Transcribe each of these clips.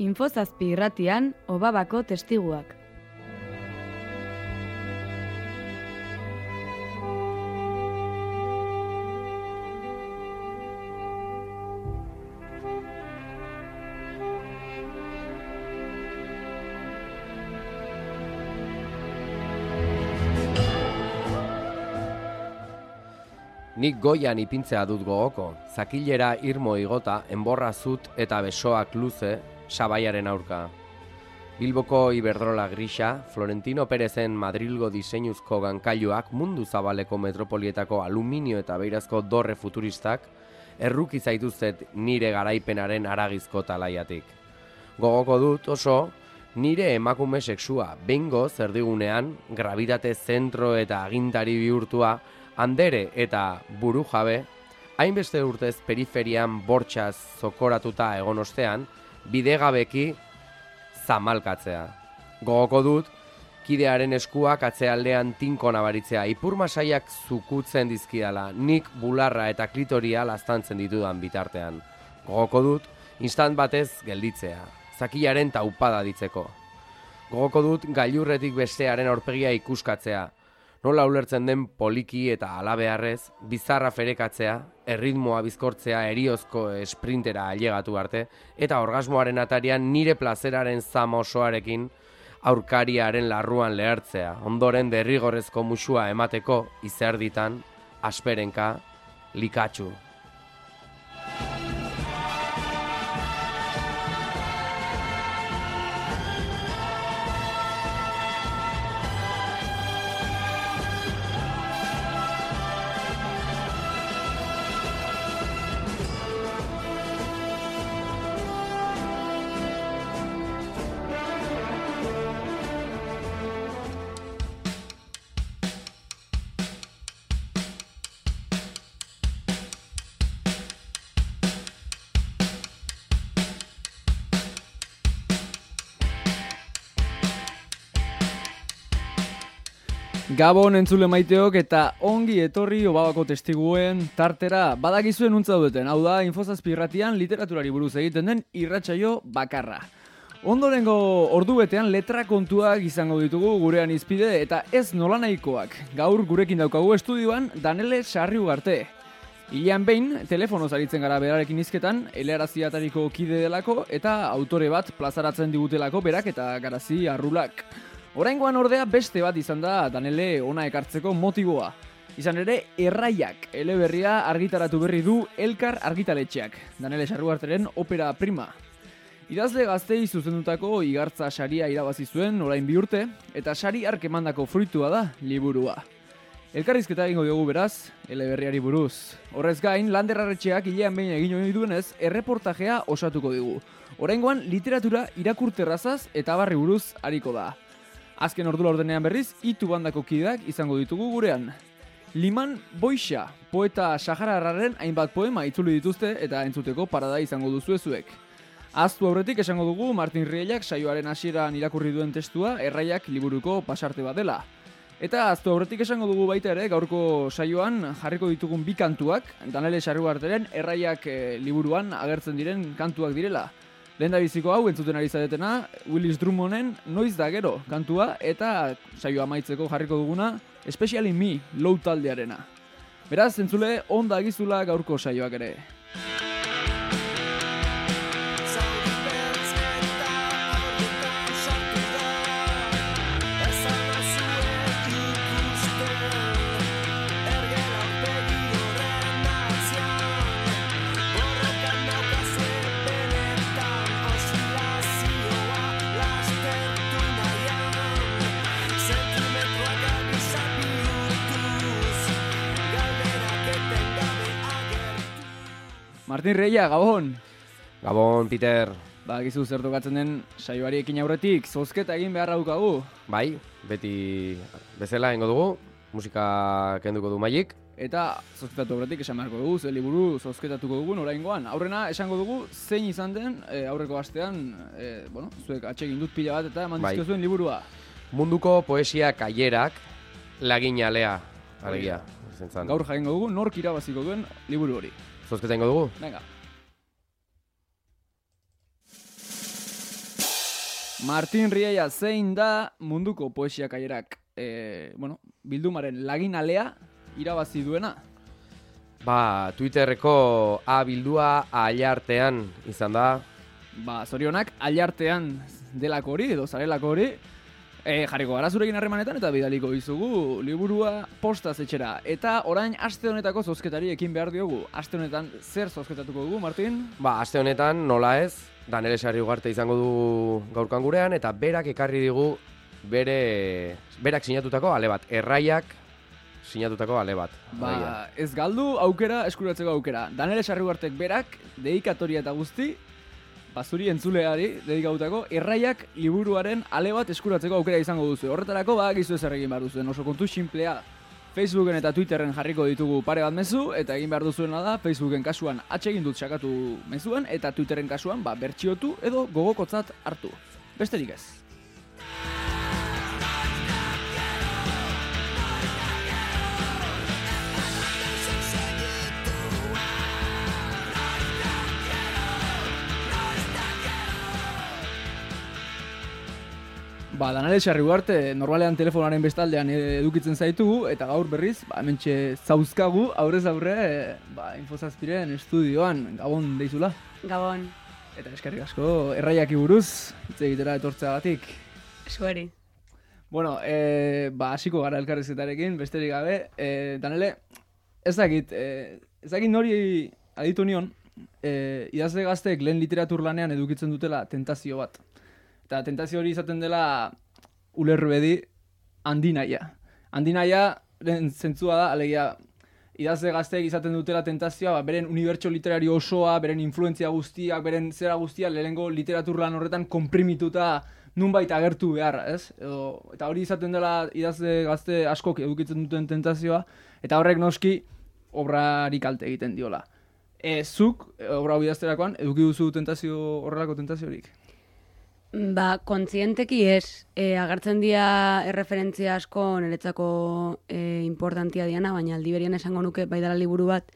Infozazpi irratian, Obabako testiguak. Nik goian ipintzea dut gogoko, zakilera irmo igota, enborra zut eta besoak luze, sabaiaren aurka. Bilboko Iberdrola grisa, Florentino Perezen Madrilgo diseinuzko gankailuak mundu zabaleko metropolietako aluminio eta beirazko dorre futuristak, erruki zaituzet nire garaipenaren haragizko talaiatik. Gogoko dut oso, nire emakume sexua, behingoz erdigunean, gravitate zentro eta agintari bihurtua, andere eta buru jabe, hainbeste urtez periferian bortxaz zokoratuta egon ostean, bidegabeki zamalkatzea. Gogoko dut, kidearen eskuak atzealdean tinko nabaritzea, ipurmasaiak zukutzen dizkidala, nik bularra eta klitoria laztantzen ditudan bitartean. Gogoko dut, instant batez gelditzea, zakilaren taupada ditzeko. Gogoko dut, gailurretik bestearen aurpegia ikuskatzea, nola ulertzen den poliki eta alabeharrez, bizarra ferekatzea, erritmoa bizkortzea eriozko esprintera ailegatu arte, eta orgasmoaren atarian nire plazeraren zama osoarekin aurkariaren larruan lehertzea, ondoren derrigorrezko musua emateko izerditan, asperenka, likatsu. Gabon entzule maiteok eta ongi etorri Obabako testiguen tartera badakizuen untza duten. Hau da, Infozazpi irratian literaturari buruz egiten den irratsaio bakarra. Ondorengo ordu betean letra kontuak izango ditugu gurean izpide eta ez nolanahikoak. Gaur gurekin daukagu estudioan Danele Sarriugarte. Hilean behin, telefonoz aritzen gara berarekin hizketan, elearaziatariko kide delako eta autore bat plazaratzen digutelako berak eta garazi arrulak. Oraingoan ordea beste bat izan da Danele ona ekartzeko motiboa. Izan ere, Erraiak eleberria argitaratu berri du Elkar argitaletxeak, Danele Sarriugarteren opera prima. Idazle gaztei zuzendutako Igartza saria irabazi zuen orain 2 urte, eta sari hark emandako fruitua da liburua. Elkarrizketa egingo diogu beraz, eleberriari buruz. Horrez gain, Lander Arretxeak hilean behin egin ohi duenez, erreportajea osatuko digu. Oraingoan literatura irakurterrazaz eta barri buruz ariko da. Azken ordula ordenean berriz, Itu bandako kideak izango ditugu gurean. Liman Boixa, poeta sahararraren hainbat poema itzuli dituzte eta entzuteko parada izango duzuezuek. Ahaztu aurretik esango dugu Martin Rielak saioaren hasieran irakurri duen testua Erraiak liburuko pasarte bat dela. Eta ahaztu aurretik esango dugu baita ere gaurko saioan jarriko ditugun 2 kantuak, Danele Sarriugarteren Erraiak liburuan agertzen diren kantuak direla. Lehendabiziko hau entzuten ari zaretena, Willis Drummonden Noiz da gero kantua eta saioa amaitzeko jarriko duguna Especially Me Low taldearena. Beraz, entzule onda agizula gaurko saioak ere. Martin Reia, Gabon! Gabon, Peter! Gizu zer tokatzen den saioari ekin aurretik, zozketa egin beharra dukagu. Bai, beti bezala egingo dugu, musika kenduko du Maik. Eta zozketatu aurretik esan beharko dugu, ze liburu zozketatuko dugun oraingoan. Aurrena esango dugu zein izan den aurreko astean, zuek atsegin dut pila bat eta eman dizkio zuen liburua. Munduko poesia kaierak laginalea, alegia. Gaur jakingo dugu nork irabaziko duen liburu hori. Zozketa ingo dugu? Venga. Martin Riaia zein da munduko poesia kaierak bildumaren laginalea irabazi duena? Twitterreko bildua ailartean izan da. Zorionak ailartean delako hori, edo zarelako hori. Jarriko gara zurekin harremanetan eta bidaliko dizugu liburua postaz etxera. Eta orain aste honetako zozketari ekin behar diogu. Aste honetan zer zozketatuko dugu, Martin? Aste honetan nola ez, Danele Sarriugarte izango du gaurkan gurean, eta berak ekarri digu berak sinatutako ale bat, Erraiak sinatutako ale bat. Ez galdu aukera, eskuratzeko aukera. Danele Sarriugartek berak, dedikatoria eta guzti, zuri entzuleari dedikautako Erraiak liburuaren ale bat eskuratzeko aukera izango duzu. Horretarako gizu ez egin behar duzuen. Oso kontu simplea, Facebooken eta Twitterren jarriko ditugu pare bat mezu, eta egin behar duzuena da, Facebooken kasuan atsegin dut sakatu mezuan, eta Twitterren kasuan bertxiotu edo gogokotzat hartu. Besterik ez. Danele Sarriugarte normalean telefonaren bestaldean edukitzen zaitugu, eta gaur berriz, hementxe zauzkagu, aurrez aurre, Infozazpiren estudioan, Gabon deizula. Gabon. Eta eskerrik asko, Erraiaki buruz, hitz egitera etortzeagatik. Eskueri. Hasiko gara elkarrizketarekin, besterik gabe. Danele, ez dakit nori aditu nion, idazle gazteek lehen literatur lanean edukitzen dutela tentazio bat. Eta tentazio hori izaten dela ulerbedi handinaia. Handinaiaren zentzua da, alegia, idazle gazteek izaten dutela tentazioa, beren unibertso literario osoa, beren influentzia guztiak, beren zera guztia, lehenengo literatur lan horretan konprimituta nunbait agertu behar, ez? Eta hori izaten dela idazle gazte askok edukitzen duten tentazioa, eta horrek noski obrari kalte egiten diola. Zuk, obra hau idazterakoan, eduki duzu horrelako tentaziorik? Kontzienteki ez. Agertzen dira erreferentzia asko niretzako importantia diana, baina aldi berian esango nuke bai dela liburu bat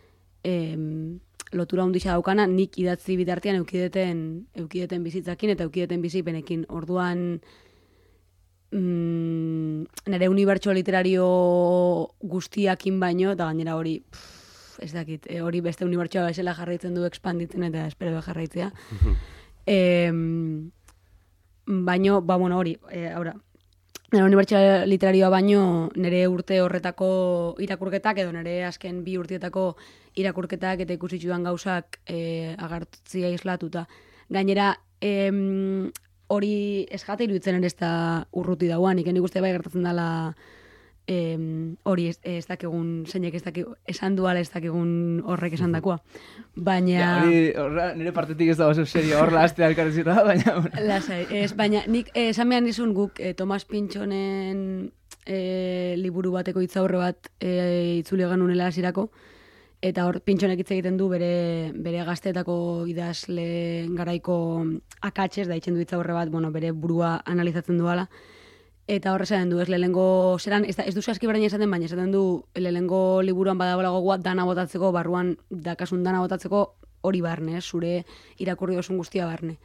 lotura handia daukana, nik idatzi bitartean eukideten bizitzakin eta eukideten bizipenekin. Orduan nire unibertso literario guztiakin baino, eta gainera hori ez dakit, hori beste unibertsoa bezala jarraitzen du expanditzen eta espero jarraitzea. Baino, hori, nire unibertso literarioa baino nire urte horretako irakurketak edo nire azken 2 urteetako irakurketak eta ikusitxudan gauzak agartzia islatuta. Gainera, hori ez jate iruditzen ere ez da urruti dauan, iken ikuste bai gertatzen dela hori ez dakigun zeinek esan duala ez dakigun horrek esan dakoa. Baina... nire partetik ez da oso serio horla astea elkarrizita, baina... Lasai, baina nik esan behar nizun guk Tomas Pintxonen liburu bateko hitzaurre bat itzuli ganunela hasierako, eta hor Pintxonek hitz egiten du bere gazteetako idazle garaiko akatsez, da itzen du hitzaurre bat, bere burua analizatzen duala. Eta horre esaten du, ez lehenengo zeran, ez du aski beraina esaten, baina esaten du lehenengo liburuan badagoela gogoa dana botatzeko, barruan dakasun dana botatzeko hori barne, zure irakurri osun guztia barne.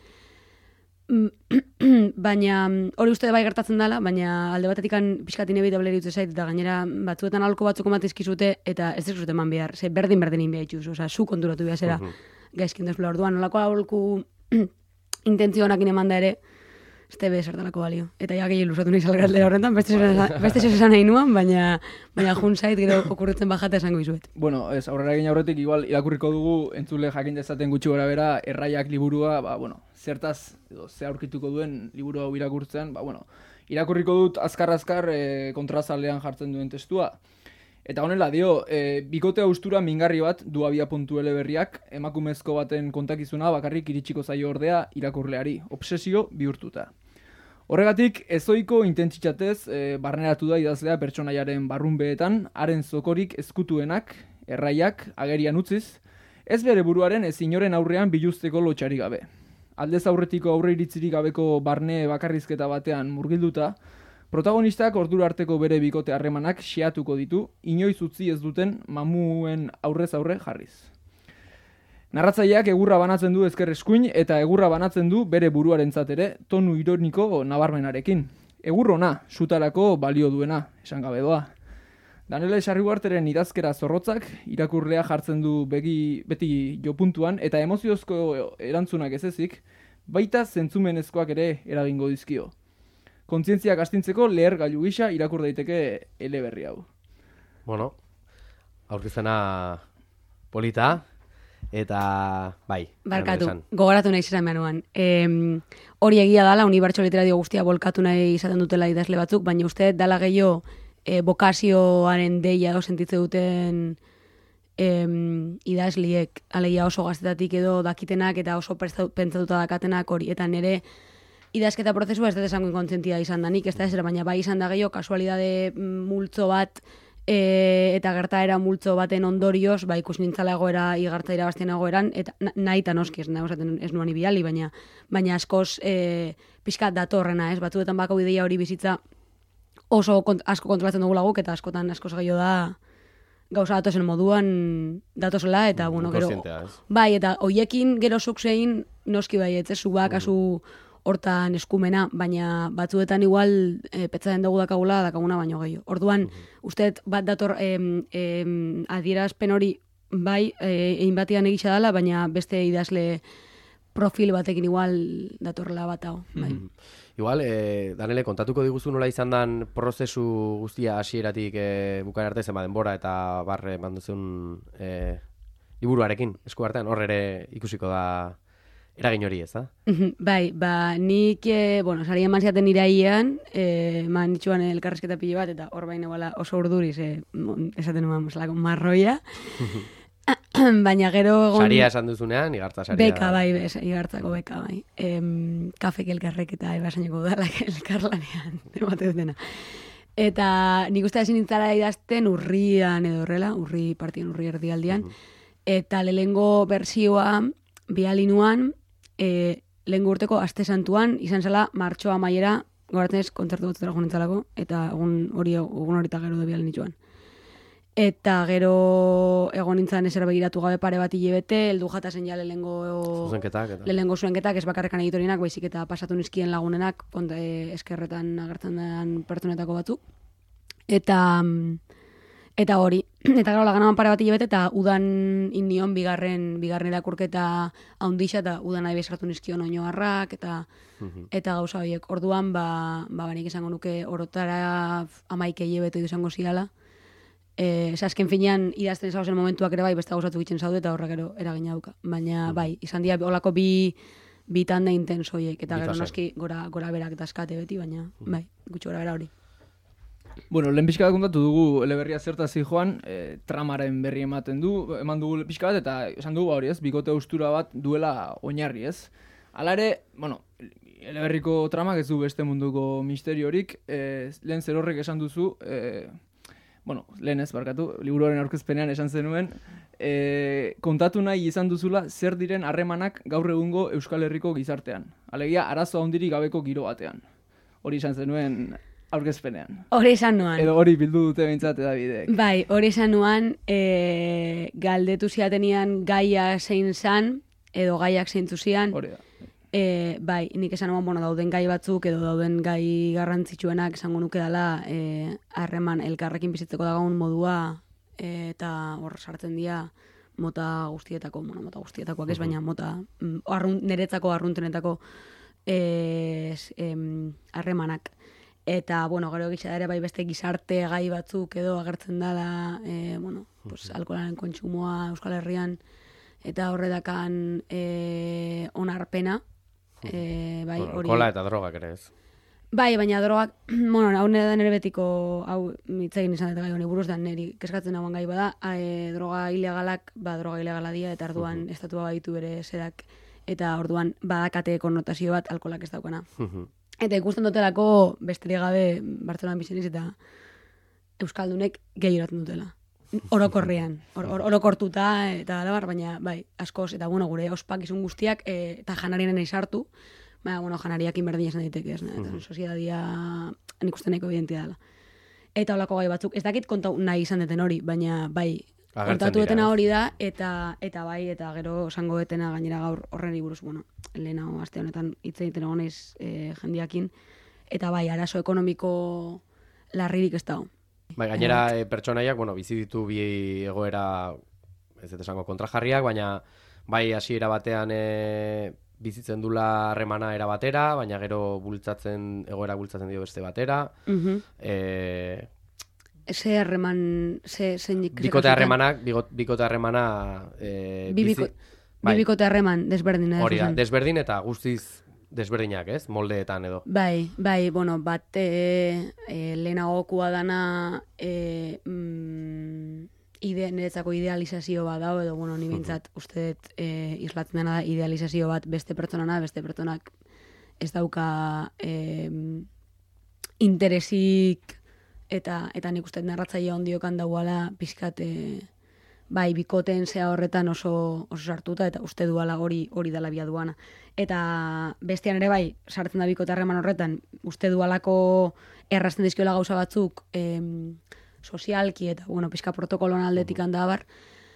Baina hori uste bai gertatzen dela, baina alde batetik pixkat inevitable dut zait, eta gainera batzuetan aholko batzuk ematizkizute, eta ez dezute eman behar, berdin inbea itxuz, zu konturatu behar zera gaizkin dezpula. Orduan, nolako aholku intentzionakin eman da ere, este bezartalako balio. Eta ja gehi ilusatu nahi salgaldera horretan, beste esan nahi nuan, baina jun zait gero okurritzen bajata esango izuet. Aurrera egin aurretik igual irakurriko dugu entzule jakin dezaten gutxi gora bera Erraiak liburua, zertaz edo ze aurkituko duen liburu hau irakurtzen, irakurriko dut azkar kontrazalean jartzen duen testua. Eta honela dio, bikote austura mingarri bat du abia.l berriak, emakumezko baten kontakizuna bakarrik iritsiko zaio ordea irakurleari, obsesio bihurtuta. Horregatik, ezoiko intentsitatez barneratu da idazlea pertsonaiaren barrunbeetan, haren zokorik ezkutuenak, Erraiak, agerian utziz, ez bere buruaren ez inoren aurrean biluzteko lotxari gabe. Aldez aurretiko aurre iritzirik gabeko barne bakarrizketa batean murgilduta, protagonistak ordura arteko bere bikote harremanak xeatuko ditu, inoiz utzi ez duten mamuen aurrez aurre jarriz. Narratzaileak egurra banatzen du ezker eskuin eta egurra banatzen du bere buruarentzat ere tonu ironiko nabarmenarekin. Egur ona, sutarako balio duena, esan gabe doa. Daniele Sarriuarteren idazkera zorrotzak irakurlea jartzen du beti jopuntuan eta emoziozko erantzunak ez ezik, baita zentzumenezkoak ere eragingo dizkio. Kontzientziak astintzeko lehergailu gisa irakur daiteke eleberri hau. Bueno, aurkizena polita, eta bai. Barkatu, gogoratu nahi izan behanuan. Hori egia dala, unibertso literario guztia bolkatu nahi izaten dutela idazle batzuk, baina uste dala gehiago bokazioaren deia edo sentitze duten idazliek, alegia oso gaztetatik edo dakitenak eta oso pentsatuta dakatenak hori, eta nire idazketa prozesua ez dut esango inkontzientia izan da nik, ez da ez, baina bai izan da gehiago kasualidade multzo bat eta gertaera multzo baten ondorioz, ba ikus nintzala egoera, igartza irabaztien egoeran, eta nahi eta noski, ez nuan ibiali, baina askoz pixka datorrena, ez, batzuetan bako ideia hori bizitza oso asko kontrolatzen dugu laguk, eta askotan askoz gehiago da gauza datozen moduan datozela, eta bueno, gero, bai, eta hoiekin gero zukzein noski bai, ez zubak, asu hortan eskumena, baina batzuetan igual petzaten dugu dakaguna baino gehiago. Orduan, uste bat dator adierazpen hori bai, egin batian egitza dela, baina beste idazle profil batekin igual datorrela bat hau. Bai. Igual, Danele, kontatuko diguzu nola izan dan prozesu guztia hasieratik bukaren arte zenba denbora eta barre manduzun liburuarekin, esku artean, hor ere ikusiko da eragin hori, ez da? Bai, nik, sari eman ziaten iraian, eman nitsuan elkarrezketa pilo bat, eta hor baina oso urduriz, esaten nuen marroia. Baina gero... Saria esan duzunean, igartza saria. Beka, bai, igartzako beka, bai. Kafek elkarrek eta ebasaineko udalak elkarlanean, emate dutena. Eta nik uste ezin nintzala idazten urrian edo horrela, urri erdialdian, eta lehengo bersioa bihalinuan, lehengo urteko aste santuan, izan zela martxoa maiera, goratzen ez, kontzertu batzutera nintzalako, eta egun horita gero da bihalin nituen. Eta gero egon nintzen ezer begiratu gabe pare bat hilebete, heldu jatasen ja lehengo zuzenketak, ez bakarrekan editorianak, baizik eta pasatu nizkien lagunenak, eskerretan agertzen den pertsonetako batzuk. Eta hori, eta gero laganaban pare bat hilebete, eta udan indion bigarren irakurketa haundixa, eta udan nahi bezartu nizkion oinoarrak, eta gauza horiek. Orduan, banik esango nuke orotara 11 hilebete izango ziala. Azken finean idazten zauzen momentuak ere bai beste gauzatu gitzen zaude eta horrek gero eragina dauka. Baina bai, izan dira olako bi tanda intensoiek eta gero noski gora berak dazkate beti, baina bai, gutxi gora bera hori. Bueno, lehen pixka bat kontatu dugu eleberria zertazi joan, tramaren berri eman dugu pixka bat eta esan dugu hori ez, bikote austura bat duela oinarri ez. Hala ere, bueno, eleberriko tramak ez du beste munduko misteriorik, lehen zer horrek esan duzu, lehen ez, barkatu, liburuaren aurkezpenean esan zenuen, kontatu nahi izan duzula zer diren harremanak gaur egungo Euskal Herriko gizartean. Alegia, arazo handirik gabeko giro batean. Hori esan zenuen aurkezpenean. Hori esan nuan. Edo hori bildu dute behintzat edabideek. Bai, hori esan nuan, galdetu ziatenian gaia zein zan, edo gaiak zeintzu zian. Hori da. Bai, nik esan nuan, dauden gai batzuk edo dauden gai garrantzitsuenak esango nuke dela harreman elkarrekin bizitzeko dagoen modua eta hor sartzen dira mota guztietakoak ez, baina mota niretzako arruntenetako harremanak. Eta, gero egitza ere bai beste gizarte gai batzuk edo agertzen dela, alkoholaren kontsumoa Euskal Herrian eta horredakan onarpena. Kola eta drogak ere ez. Bai, baina drogak, hau nire betiko, hau mitzegin izan dut gai honi buruz, da niri keskatzen hauan gai bada, droga ilegalak, droga ilegala dira, eta orduan estatua baditu bere zerak, eta orduan badakate konnotazio bat alkolak ez daukana. Eta ikusten dutelako besterik gabe Bartzelonan bizeniz eta Euskaldunek gehioratzen dutela. Orokorrean, orokortuta eta alabar, baina bai, askoz, eta gure ospakizun guztiak eta janarien nahi sartu, janariak inberdin esan daiteke, eta soziedadia nik uste nahiko evidentia dela. Eta holako gai batzuk, ez dakit kontau nahi izan deten hori, baina bai, kontatu dira, etena ez? hori da, eta bai, eta gero esango etena gainera gaur horren buruz, bueno, lehenago aste honetan hitz egiten egon naiz jendiakin, eta bai, arazo ekonomiko larririk ez dago. Bai, gainera pertsonaiak, bueno, bizi ditu bi egoera, ez dut esango kontrajarriak, baina bai hasiera batean bizitzen dula harremana era batera, baina gero egoera bultzatzen dio beste batera. Ze harreman, zeinik... Bikote harremana... Bi bikote harreman, desberdin. Hori da, desberdin eta guztiz desberdinak, ez? Moldeetan edo. Bai, bueno, bat lehenagokua dana niretzako idealizazio bat dago, edo, bueno, ni bintzat uste dut islatzen dena da idealizazio bat beste pertsonana, beste pertsonak ez dauka interesik eta nik uste dut narratzaile ondiokan dauala pixkat bai, bikoteen zea horretan oso sartuta, eta uste duala hori dela biaduana. Eta bestean ere bai, sartzen da bikote harreman horretan, uste dualako errazten dizkiola gauza batzuk sozialki, eta, bueno, pixka protokoloan aldetik handa bar,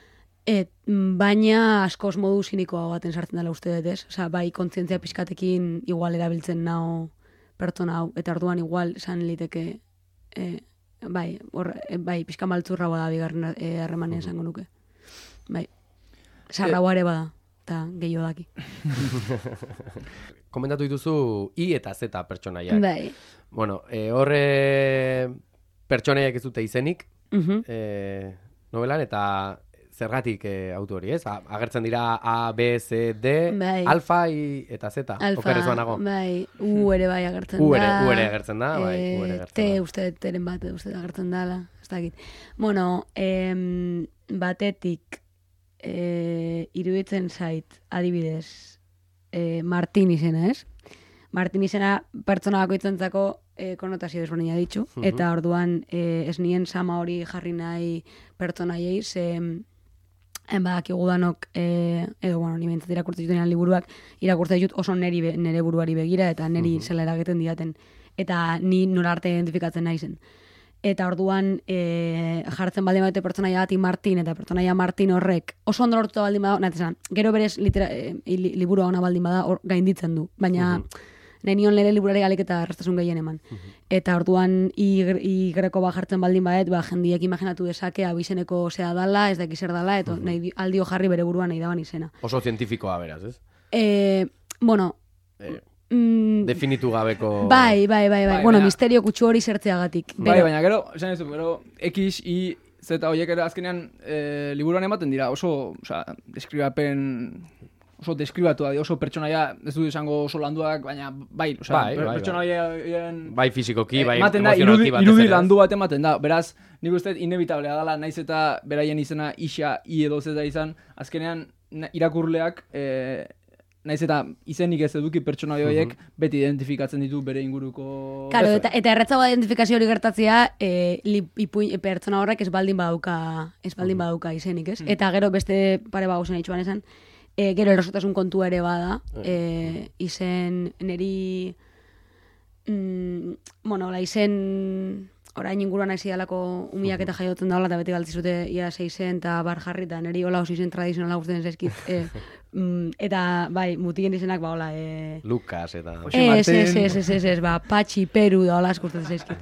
baina askoz modu sinikoa baten sartzen dela uste dut, ez? Osa, bai, kontzientzia pixkatekin igual erabiltzen nao pertsona hau, eta orduan igual esan liteke bai, pixka maltzurra bada bigarren harremanean esango nuke. Bai, sarraua ere bada, eta gehiago daki. Komentatu dituzu I eta Z pertsonaiak. Bai. Bueno, horre pertsonaiak ez dute izenik novelan, eta zergatik auto hori, ez? Agertzen dira A, B, C, D, bai. alfa, I eta Z. Okerrez banago. Bai, U ere bai agertzen U da. ere agertzen da, bai, U ere agertzen T da. uste teren bat uste agertzen dala, ez dakit. Bueno, batetik iruditzen zait, adibidez, Martin izena, ez? Martin izena pertsona bakoitzentzako konotazio desberdina ditzu, eta orduan ez nien sama hori jarri nahi pertsonaiei, ze badakigu danok, edo, bueno, ni bentzat irakurtzen jutenean liburuak, irakurtzen ditut oso nere buruari begira, eta neri zela eragiten diaten, eta ni nora arte identifikatzen naizen. Eta orduan jartzen baldin badute pertsonaia bati Martin, eta pertsonaia Martin horrek oso ondo lortuta baldin bada, nahi esan, gero berez liburua ona baldin bada gainditzen du, baina nahi nion lehen liburari galik eta erraztasun gehien eman. Eta orduan I greko jartzen baldin badet, jendiek imaginatu dezake abizeneko zea dala, ez daki zer dala, eta nahi aldio jarri bere buruan nahi daban izena. Oso zientifikoa beraz, ez? Bueno... definitu gabeko... Bai. Bueno, misterio kutsu hori zertzeagatik. Bai, baina gero, esan ez du, gero X, Y, Z horiek ere azkenean liburuan ematen dira, oso deskribatua, oso pertsonaia, ez dut esango oso landuak, baina bai, pertsonaia... Bai fizikoki, bai emozionalki batez ere. Irudi landu bat ematen da, beraz, nik uste inevitablea dela, naiz eta beraien izena Ixa, I edo Z izan, azkenean irakurleak, naiz eta izenik ez eduki pertsonaia horiek, beti identifikatzen ditu bere inguruko... Claro, eta erratzago identifikazio hori gertatzea, pertsona horrek ez baldin badauka izenik, ez? Eta gero beste pare bagozen itxuan esan, gero erosotasun kontua ere bada, izen neri, bueno, izen orain inguruan haizi dalako umiak eta jaiotzen daula, eta beti galtzizute ia 6 eta bar jarri, eta neri hola oso izen tradizionala gusten zaizkit. Eta, bai, mutiken izenak, ba, hola... Lucas, eta... Ez, Patxi, Peru, da hola askurtzen zaizkit.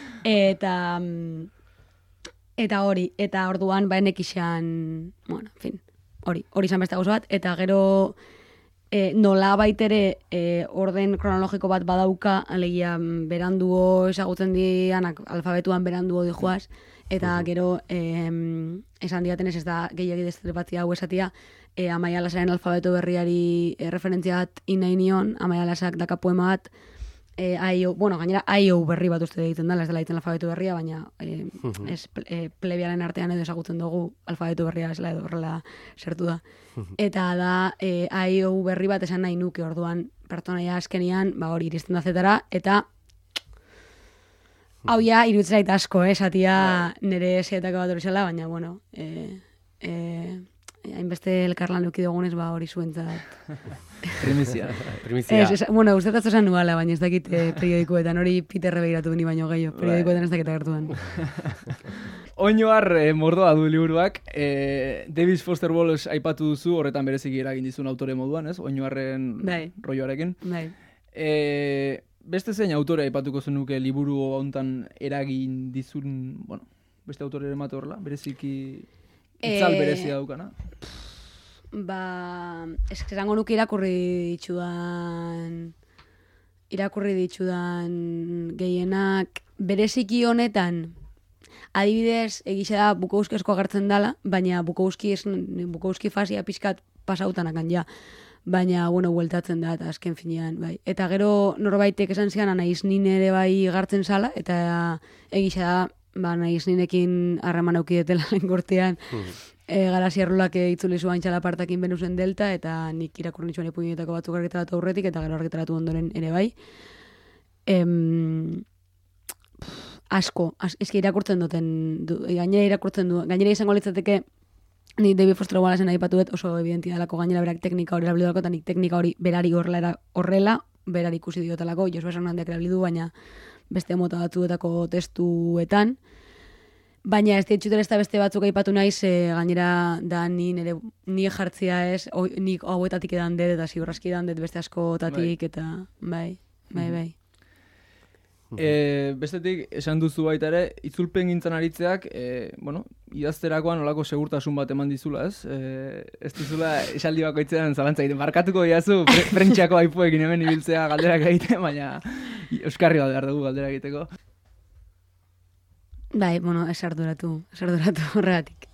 Eta hori, eta orduan, ba, enek izan, bueno, en fin, hori izan beste gauza bat, eta gero nola baitere orden kronologiko bat badauka, alegia beranduo ezagutzen dianak alfabetuan beranduo dijoaz, eta gero esan diatenez ez da gehiagi destrepatzia hau esatia, Amaia Lasaren alfabeto berriari referentzia bat inahi nion, Amaia Lasak daka poema bat, gainera AIO berri bat uste egiten dela, ez dela egiten alfabeto berria, baina plebiaren artean edo ezagutzen dugu alfabeto berria esela edo horrela sertu da. Eta da AIO berri bat esan nahi nuke orduan pertsonaia azkenian, hori iristen da zetara, eta hau ja, iruditzen zait asko, esatia nire zeetako bat hori zela, baina, bueno, hainbeste elkarlan eduki dugunez, hori zuentzat. Primizia. Bueno, uste ez esan nuala, baina ez dakit periodikoetan, hori Peterre begiratu ni baino gehiago, periodikoetan ez dakit agertu den. Oinoar mordoa du liburuak. David Foster Wallace aipatu duzu, horretan bereziki eragin dizun autore moduan, ez? Oinoarren rolloarekin. Bai. Beste zein autore aipatuko zenuke liburu hontan eragin dizun, bueno, beste autore ere mate horrela, bereziki itzal berezia daukana? Esango nuke irakurri ditudan gehienak, bereziki honetan, adibidez, egisa da Bukowski asko agertzen dela, baina Bukowski fasia pixkat pasautanakan ja. Baina, bueltatzen da, eta azken finean, bai. Eta gero norbaitek esan zian, Anaiz Nin ere bai gartzen zala, eta egisa da, Anaiz Ninekin harreman aukidetela lengortean, Garaziarrolak itzuli zuen txalapartakin Benusen Delta, eta nik irakurri nituen ipuinetako batzuk argitaratu aurretik, eta gero argitaratu ondoren ere bai. Asko, eski irakurtzen gainera izango litzateke, ni David Foster Wallacen aipatu dut oso evidentia dalako, gainera berak teknika hori erabili dalako, eta nik teknika hori berari horrela, berari ikusi diotelako, Josu Hernandez erabili du, baina beste mota batzuetako testuetan. Baina ez ditxuten ez da beste batzuk aipatu naiz, gainera da ni jartzia ez, nik hauetatik edan dut, eta ziurraski edan dut beste askotatik, eta bai. Bestetik, esan duzu baita ere, itzulpen gintzan aritzeak, idazterakoan olako segurtasun bat eman dizula, ez? Ez dizula esaldi bakoitzean zalantza egiten. Markatuko diazu, prentxako aipuekin hemen ibiltzea galderak egiten, baina euskarri bat behar dugu galdera egiteko. Bai, esarduratu horregatik.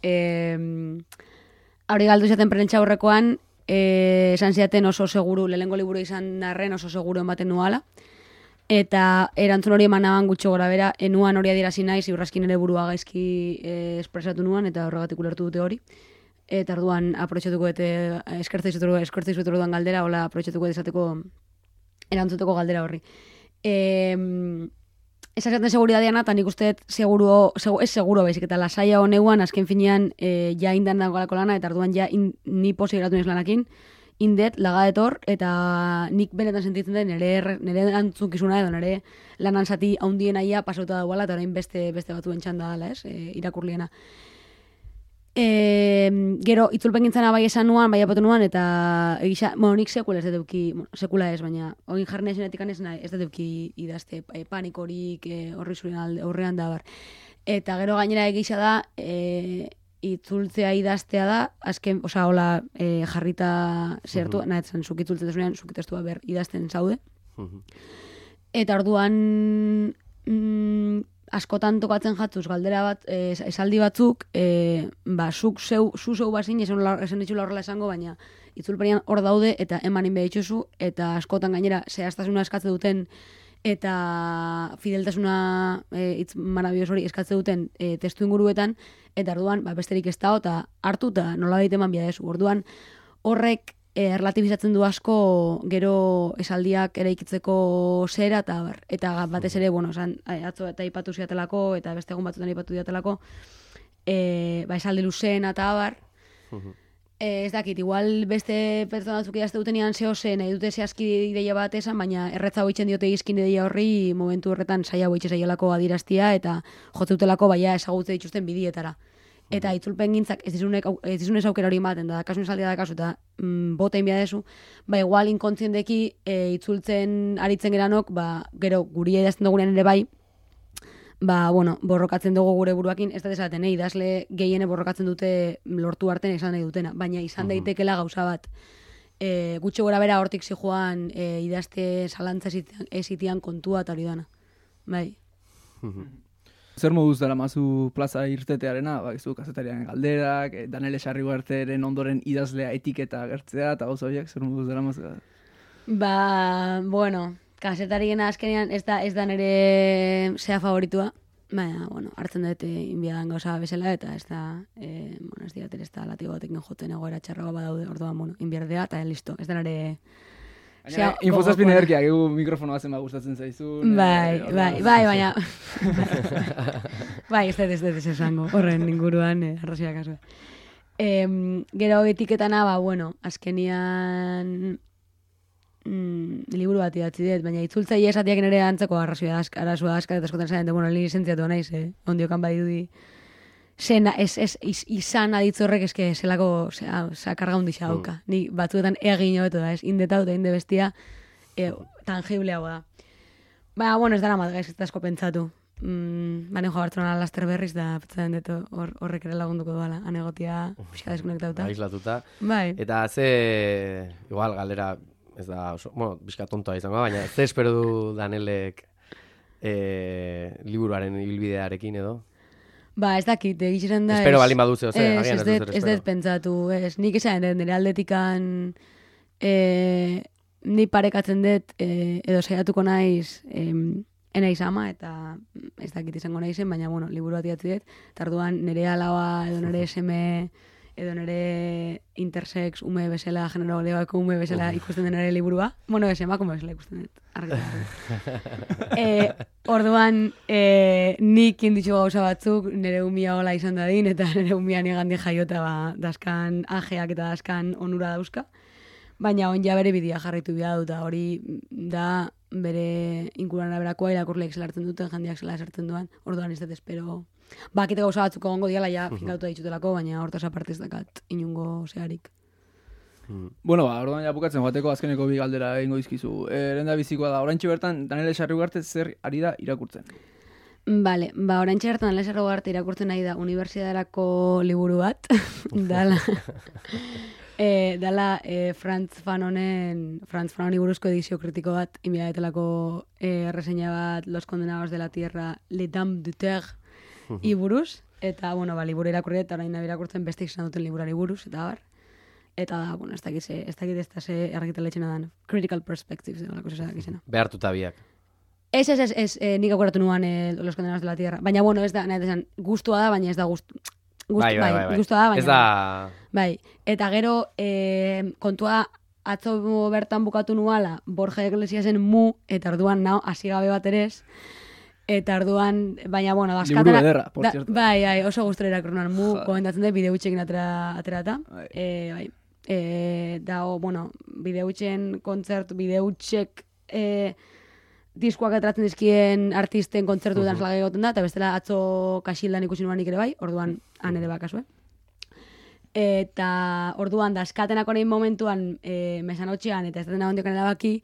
Hori galdu zaten prentxa horrekoan, esan ziaten oso seguru, lehenengo liburu izan darren oso seguru ematen nuala, eta erantzun hori emanaban gutxo gora bera, enuan hori adierazi nahi, ziurraskin ere burua gaizki espresatu nuan, eta horregatik ulertu dute hori. Eta orduan aprotxatuko dute, eskertzei zutu duan galdera, hola aprotxatuko izateko erantzuteko galdera horri. Esaten seguridadean, eta nik uste ez seguro baizik, eta lasaia honeuan, azken finean, ja indan dagoelako lana, eta orduan ja ni posi geratu niz lanakin, indet, lagadetor, eta nik benetan sentitzen den nire antzukizuna edo nire lanan zati haundien aia pasauta dagoela, eta orain beste batzuen txanda dela, ez, irakurliena. Gero, itzulpen gintzana bai esan nuan, bai apatu nuan, eta egisa, nik sekula ez dut eduki, sekula ez, baina ogin jarri nahi ez dut eduki idazte panikorik horri zuren aurrean da bar. Eta gero gainera egisa da, itzultzea idaztea da, azken, hola, jarrita zertu, nahetzen, zuk itzultzen desunean, zuk testua ber idazten zaude. Eta orduan, askotan tokatzen jatzuz galdera bat, esaldi batzuk, zuk zeu bazin, esan ditxula horrela esango, baina itzulperian hor daude, eta emanin behitxuzu, eta askotan gainera zehaztasuna eskatze duten, eta fideltasuna marabios hori eskatze duten testu inguruetan, eta orduan besterik ez da, eta hartu eta nola daite eman bidezu. Orduan horrek relatibizatzen du asko gero esaldiak eraikitzeko zera, eta batez ere, atzo eta aipatu ziatelako, eta beste egun batzutan aipatu diatelako, esaldi luzeen eta abar, ez dakit, igual beste pertsona batzuk idazte dutenean zehose nahi dute zehazki ideia bat esan, baina erretza hoitzen diote izkin ideia horri momentu horretan saia hoitxe saialako adiraztia eta jotzutelako baina ezagutze dituzten bidietara. Eta itzulpen gintzak ez dizunez aukera hori ematen, da kasu esaldia da kasu, eta bota inbia dezu, igual inkontzienteki itzultzen aritzen geranok, gero guri idazten dugunean ere bai, borrokatzen dugu gure buruakin, ez da desaten, idazle gehiene borrokatzen dute lortu arten izan nahi dutena, baina izan daitekela gauza bat. Gutxo gora bera hortik zijoan idazte zalantza ezitian kontua eta hori dana. Bai. Zer moduz dara mazu plaza irtetearena, bakizu kazetarian galderak, Danele Sarriuarteren ondoren idazlea etiketa agertzea, eta gauza horiek, zer moduz dara mazu? Kasetarien azkenean ez da nire zea favoritua, baina, hartzen dut inbiadan gauza bezala, eta ez da, ez dirater ez da latigo batekin joten egoera txarroa badaude, orduan, inbierdea, eta listo, ez da nire... Infozazpine herkiak, egu mikrofono bazen gustatzen zaizun. Baina... Bai, ez dut esango, horren inguruan, arraziak kasua. Gero etiketana, azkenian... liburu bat idatzi dut, baina itzultzaile esatiak nire antzeko arazoa askat eta askotan zain, lizentziatu naiz, ondiokan bai dudi izan aditz horrek eske zelako karga hundixo dauka. Ni batzuetan egin hobeto da, ez indetau eta inde bestia tangibleago da. Baina, bueno, ez dara madgaiz, ez asko pentsatu. Baina joa Bartzelona laster berriz da, petzaten dut horrek ere lagunduko duala, anegotia pixka deskonektauta. Aislatuta. Bai. Eta igual galera, ez da, pixka tontoa izango, baina ze espero du Danelek liburuaren ibilbidearekin edo? Ba, ez dakit, egitxeren da... Espero balin baduze, agian ez dut ez dut pentsatu, nik esan dut, nire aldetikan ni parekatzen dut, edo saiatuko naiz enaiz ama, eta ez dakit izango naizen, baina, bueno, liburu bat idatzi dut, eta orduan nire alaua, edo nire seme, edo nire intersex ume bezala, genero legako ume bezala ikusten den nire liburua. Bueno, emakume bezala ikusten dut. Orduan, nik inditxu gauza batzuk, nire umia hola izan dadin, eta nire umia nigandi jaiota daskan ajeak eta daskan onura dauzka. Baina on ja bere bidea jarraitu bida dut, hori da bere inkuran berakoa irakurleek zelartzen duten, jendeak zela esertzen duan, orduan ez dut espero... Bakite gauza batzuk egongo diala, ja, finkautu da ditzutelako, baina hortaz apartez dakat inungo zeharik. Bueno, orduan ja bukatzen joateko azkeneko bi galdera egingo dizkizu. Lenda bizikoa da, oraintxe bertan Danele Sarrigarte zer ari da irakurtzen? Bale, oraintxe bertan Danele Sarrigarte irakurtzen nahi da unibertsitaterako liburu bat, dala Franz Fanonen buruzko edizio kritiko bat, inbiadetelako reseña bat, Los condenados de la tierra, Les Dames du Terre, iburuz, eta, bueno, liburu irakurri eta orain irakurtzen beste izan duten liburari buruz, eta bar. Eta da, bueno, ez dakit ez da ze argitaletxena dan. Critical Perspectives, lako zesak izena. Behartuta biak. Ez, nik akuratu nuan Los condenados de la tierra. Baina, bueno, ez da, nahi desan, gustua da, baina ez da gustua da, baina... Ez da... Bai, eta gero, kontua atzo bertan bukatu nuala, Borja Iglesiasen Mu, eta orduan nao, hasi gabe bat ere ez. Eta orduan, baina, bueno, daskatera... Liburu ederra, por cierto. Bai, oso gustora irakurruan Mu, komentatzen dut, bideutxekin aterata. Bai. Bueno, bideutxen kontzertu, bideutxek diskoak atratzen dizkien artisten kontzertu dan salgai goten da, eta bestela atzo Kaxildan ikusi nuan ere bai, orduan han ere bakazue. Eta orduan daskatenako nahi momentuan mesanotxean, eta ez da dena ondiokan erabaki,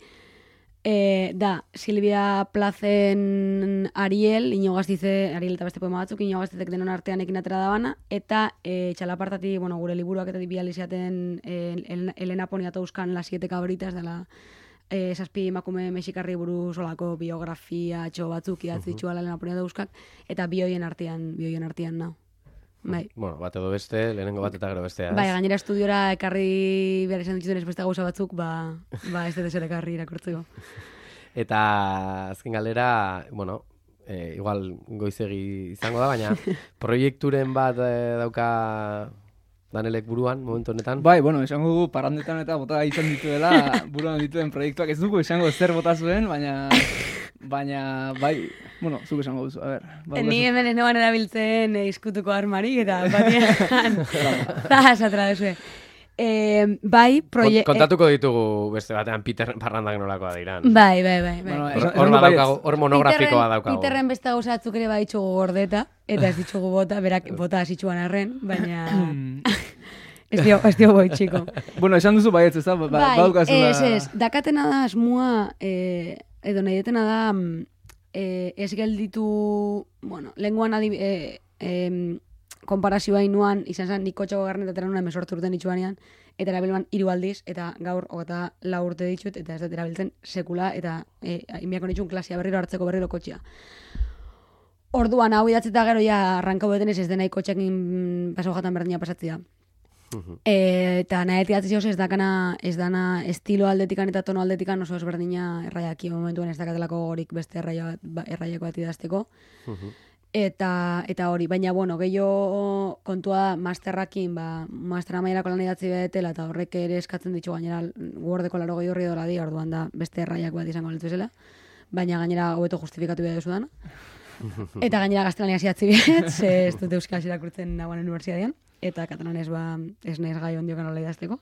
da Silvia Plazen Ariel, Ariel eta beste poema batzuk, Gaztizek denon artean ekin atera da bana, eta txalapartati, bueno, gure liburuak eta bializaten Elena Poniato euskan Las 7 cabritas dela zazpi emakume mexikarri buruz olako biografia txo batzuk idatzi ditxuala Elena Poniato euskak, eta bioien artean nao. Bai. Bueno, bat edo beste, lehenengo bat eta gero bestea, ez? Bai, gainera estudiora ekarri behar izan dituten beste gauza batzuk, ez dut esera ekarri irakurtzeko. Eta azken galera, bueno, igual goizegi izango da, baina proiekturen bat dauka Danelek buruan, momentu honetan? Bai, bueno, esango dugu parrandetan eta bota izan dituela buruan dituen proiektuak. Ez dugu esango zer bota zuen, baina bai, bueno, zuk esango duzu, a ver. Ni hemen enoan erabiltzen izkutuko armarik eta batean zasatra duzue. Bai, kontatuko ditugu beste batean Peter Parrandak nolakoa diran. Bai. Hor monografikoa daukagu. Peterren beste gauzatzuk ere baditzugu gordeta, eta ez ditugu bota, berak bota hasitxuan arren, baina... Ez dio boi, txiko. Bueno, esan duzu baietz, ez da? Bai, ez. Dakatena da, asmua, edo nahi detena da, ez gelditu, bueno, lenguan konparazioa inuan, izan zen, nik kotxako garnetatera nuna 18 urten itxuanean, eta erabilban 3 aldiz, eta gaur 24 urte ditut, eta ez dut erabiltzen sekula, eta inbiako nitxun klasia berriro hartzeko berriro kotxea. Orduan, hau idatzeta gero ja arrankau beten ez denai kotxekin paso jatan berdina pasatzea. Eta nahi etiatzi ez dana estilo aldetikan eta tono aldetikan oso ezberdina erraiaki momentuan ez dakatelako gorik beste erraiako bat idazteko. Eta hori, baina, bueno, gehiago kontua masterrakin, master amaierako lan idatzi betela, eta horrek ere eskatzen ditu gainera Wordeko 80 horri dola di, orduan da beste erraiak bat izango letu ezela, baina gainera hobeto justifikatu behar duzu dana. Eta gainera gaztelania zidatzi bet, ez dute euskaraz irakurtzen nagoan universitatean, eta katalanez ez nahiz gai ondiokan nola idazteko.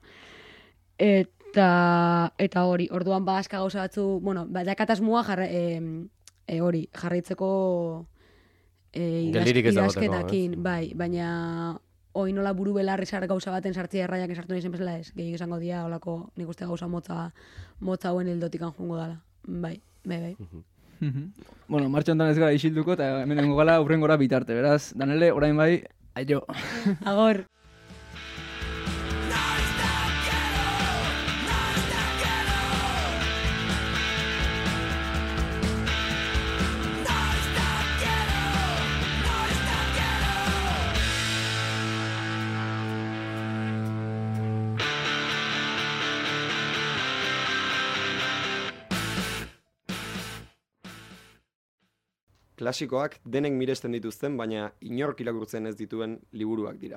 Eta hori, orduan aska gauza batzu, bueno, dakatasmua hori, jarraitzeko Geldirik ez dagoteko, idazketakin, bai, baina hoi nola buru belarri gauza baten sartzia erraiak esartu nahi zen bezala ez, gehiak esango dia, holako nik uste gauza motza hauen hildotikan jungo dala, bai. Bueno, martxan danez gara isilduko, eta hemen nengo gala urrengora bitarte, beraz, Danele, orain bai, aio. Agor. Klasikoak denek miresten dituzten, baina inork irakurtzen ez dituen liburuak dira.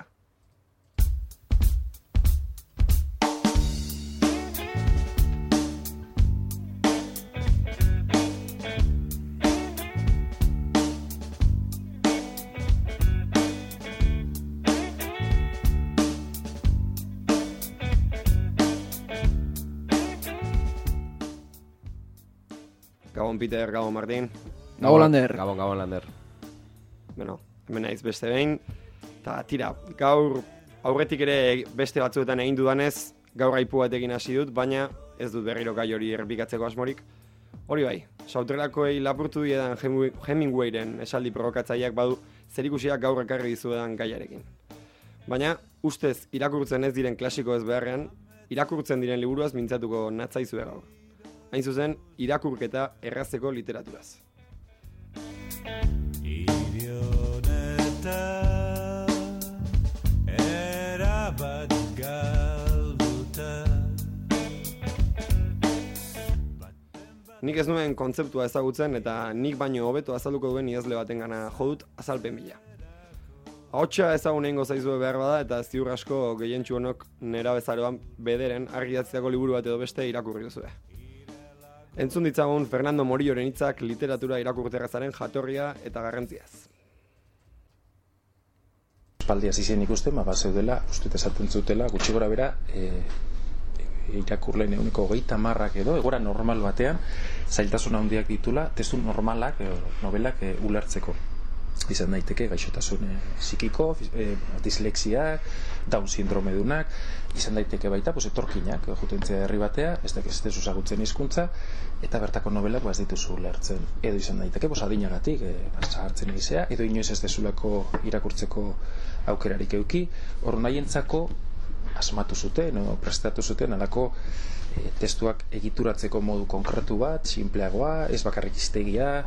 Gabon Peter, Gabon Martin. Gabon Lander. Gabon Lander. Bueno, hemen naiz beste behin. Ta tira, gaur aurretik ere beste batzuetan egin dudanez, gaur aipu batekin hasi dut, baina ez dut berriro gai hori errepikatzeko asmorik. Hori bai, sautrelakoei lapurtu diedan Hemingwayren esaldi provokatzaileak badu zerikusiak gaur ekarri dizuedan gaiarekin. Baina, ustez irakurtzen ez diren klasiko ez beharrean, irakurtzen diren liburuaz mintzatuko natzaizue gaur. Hain zuzen, irakurketa errazeko literaturaz. Nik ez nuen kontzeptua ezagutzen eta nik baino hobeto azalduko duen idazle batengana jo dut azalpen bila. Ahotsa ezagun egingo zaizue behar bada eta ziur asko gehientsu honok nerabezaroan bederen argi idatzitako liburu bat edo beste irakurri duzue. Entzun ditzagun Fernando Morilloren hitzak literatura irakurterrazaren jatorria eta garrantziaz. Espaldi hasi zen ikusten, bazeudela, uste esaten zutela, gutxi gora bera, irakurleen 30% edo, egora normal batean, zailtasun handiak ditula, testu normalak, novelak ulertzeko. Izan daiteke gaixotasun psikiko, dislexiak, Down sindromedunak, izan daiteke baita, etorkinak, jutentzia herri batea, ez dezu zagutzen hizkuntza, eta bertako novelak ez dituzu ulertzen. Edo izan daiteke, adinagatik, zahartzen egizea, edo inoiz ez dezulako irakurtzeko aukerarik euki, hor nahientzako asmatu zuten, prestatu zuten, alako testuak egituratzeko modu konkretu bat, sinpleagoa, ez bakarrik hiztegia,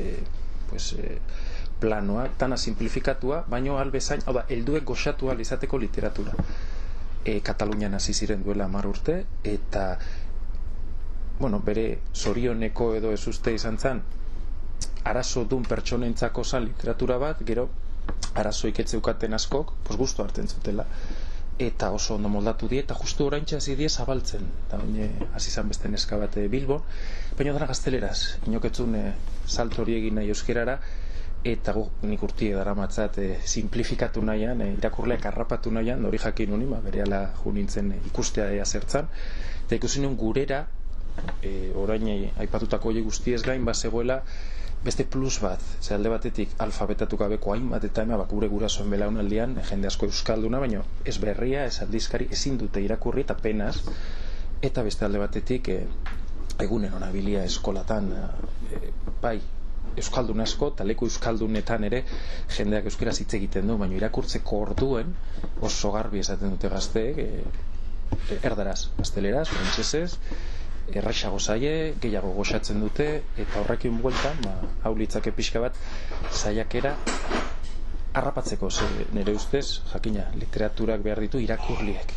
planoak, tana simplifikatua, baino albezain, hau da, helduek goxatu ahal izateko literatura. Katalunian hasi ziren duela 10 urte, eta bere zorioneko edo ez uste izan zen, arazo dun pertsonentzako zan literatura bat, gero arazoik etzeukaten askok, gustu hartzen zutela, eta oso ondo moldatu die, eta justu oraintxe hasi die zabaltzen, eta hasi izan beste neska bat Bilbon, baina dara gazteleraz, inoketzun salto hori egin nahi euskerara, eta nik urtie daramatzat simplifikatu nahian, irakurleak harrapatu nahian, hori jakin honi, berehala jo nintzen ikustea ea zertzan, eta ikusi nuen gurera, orain aipatutako hori guztiez gain, bazegoela beste plus bat, ze alde batetik alfabetatu gabeko hainbat eta ema gure gurasoen belaunaldian, jende asko euskalduna, baina ez berria, ez aldizkari, ezin dute irakurri eta penaz, eta beste alde batetik egunen onabilia eskolatan, bai, euskaldun asko, taleko euskaldunetan ere jendeak euskeraz hitz egiten du, baina irakurtzeko orduen oso garbi esaten dute gazteek, erdaraz, gazteleraz, frantsesez, erraixago zaie, gehiago goxatzen dute, eta horrekin bueltan, hau litzake pixka bat, saiakera harrapatzeko, nire ustez, jakina, literaturak behar ditu irakurliek.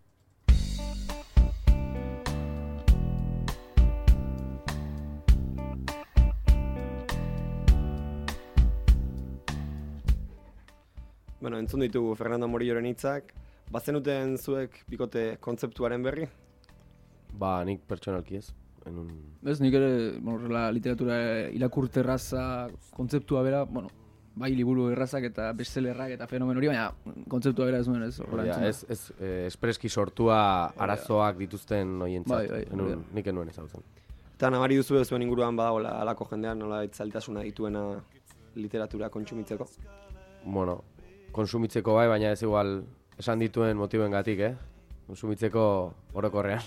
Entzun ditugu Fernando Morilloren hitzak, bazenuten zuek bikote kontzeptuaren berri? Nik pertsonalki ez. Ez, nik ere, literatura irakurte erraza kontzeptua bera, bai liburu errazak eta bestsellerrak eta fenomen hori, baina kontzeptua bera ez nuen ez. Ez espreski sortua arazoak dituzten horientzat, nik enuen ezagutzen. Eta nabari duzu zuen inguruan badagoela alako jendean, nola zailtasuna dituena literatura kontsumitzeko? Bueno, konsumitzeko bai, baina ez igual esan dituen motiboengatik, konsumitzeko orokorrean.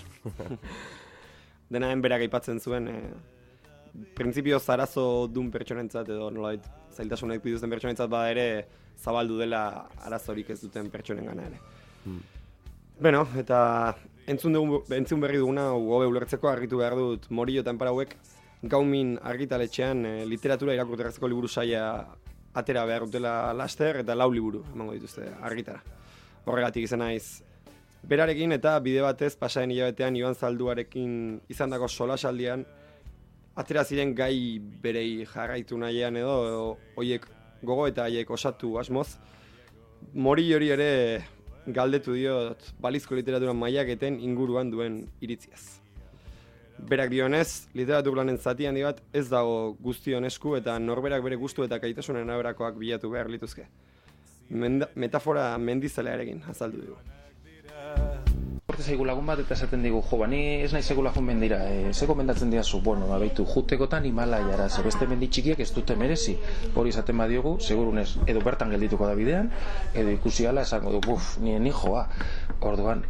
Denaen berak aipatzen zuen, printzipio zarazo dun pertsonentzat edo nolabait zailtasunak dituzten pertsonentzat bada ere zabaldu dela arazorik ez duten pertsonen gana ere. Beno, eta entzun berri duguna hobe ulertzeko argitu behar dut Morillo eta Enparauek Gaumin argitaletxean literatura irakurterrazko liburu saia atera behar dutela laster eta 4 liburu emango dituzte argitara. Horregatik izan naiz berarekin eta bide batez pasaren hilabetean Iban Zalduarekin izandako solasaldian atera ziren gai berei jarraitu nahian edo hoiek gogo eta haiek osatu asmoz. Morillori ere galdetu diot balizko literatura mailaketen inguruan duen iritziaz. Berak dionez, literatur lanen zati handi bat ez dago guztion esku eta norberak bere gustu eta gaitasunen araberakoak bilatu behar lituzke. Metafora mendizalearekin azaldu dugu. Horte zaigu lagun bat eta esaten digu, jo, ni ez nahi segula joan mendira, ze gomendatzen diazu, bueno, baitu, jutekotan Himalaiara, zer beste mendi txikiak ez dute merezi, hori esaten badiogu, segurunez, edo bertan geldituko da bidean, edo ikusi ala esango du, ni joa, orduan,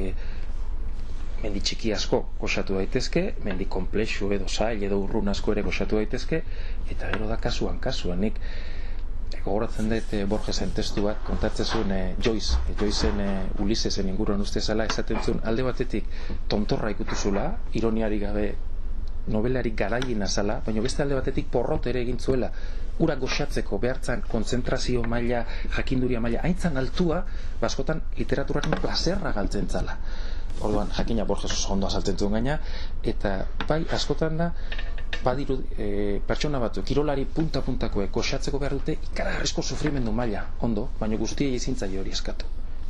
mendi txiki asko goxatu daitezke, mendi komplexu edo zail edo urrun asko ere goxatu daitezke, eta gero da kasuan, nik gogoratzen dut Borgesen testu bat, kontatzen zuen Joyceen Ulisesen inguruan uste zala, esaten zuen alde batetik tontorra ikutuzula, ironiari gabe nobelarik garaien azala, baina beste alde batetik porrot ere egin zuela, ura goxatzeko behartzan kontzentrazio maila, jakinduria maila, haintzan altua, askotan literaturaren plazerra galtzen zala. Orduan, jakina Borges oso ondo azaltzen zuen gaina, eta bai, askotan da, badiru pertsona batzuk, kirolari punta-puntakoek goxatzeko behar dute ikaragarrizko sufrimendu maila, ondo, baina guztiei ezin zaio hori eskatu.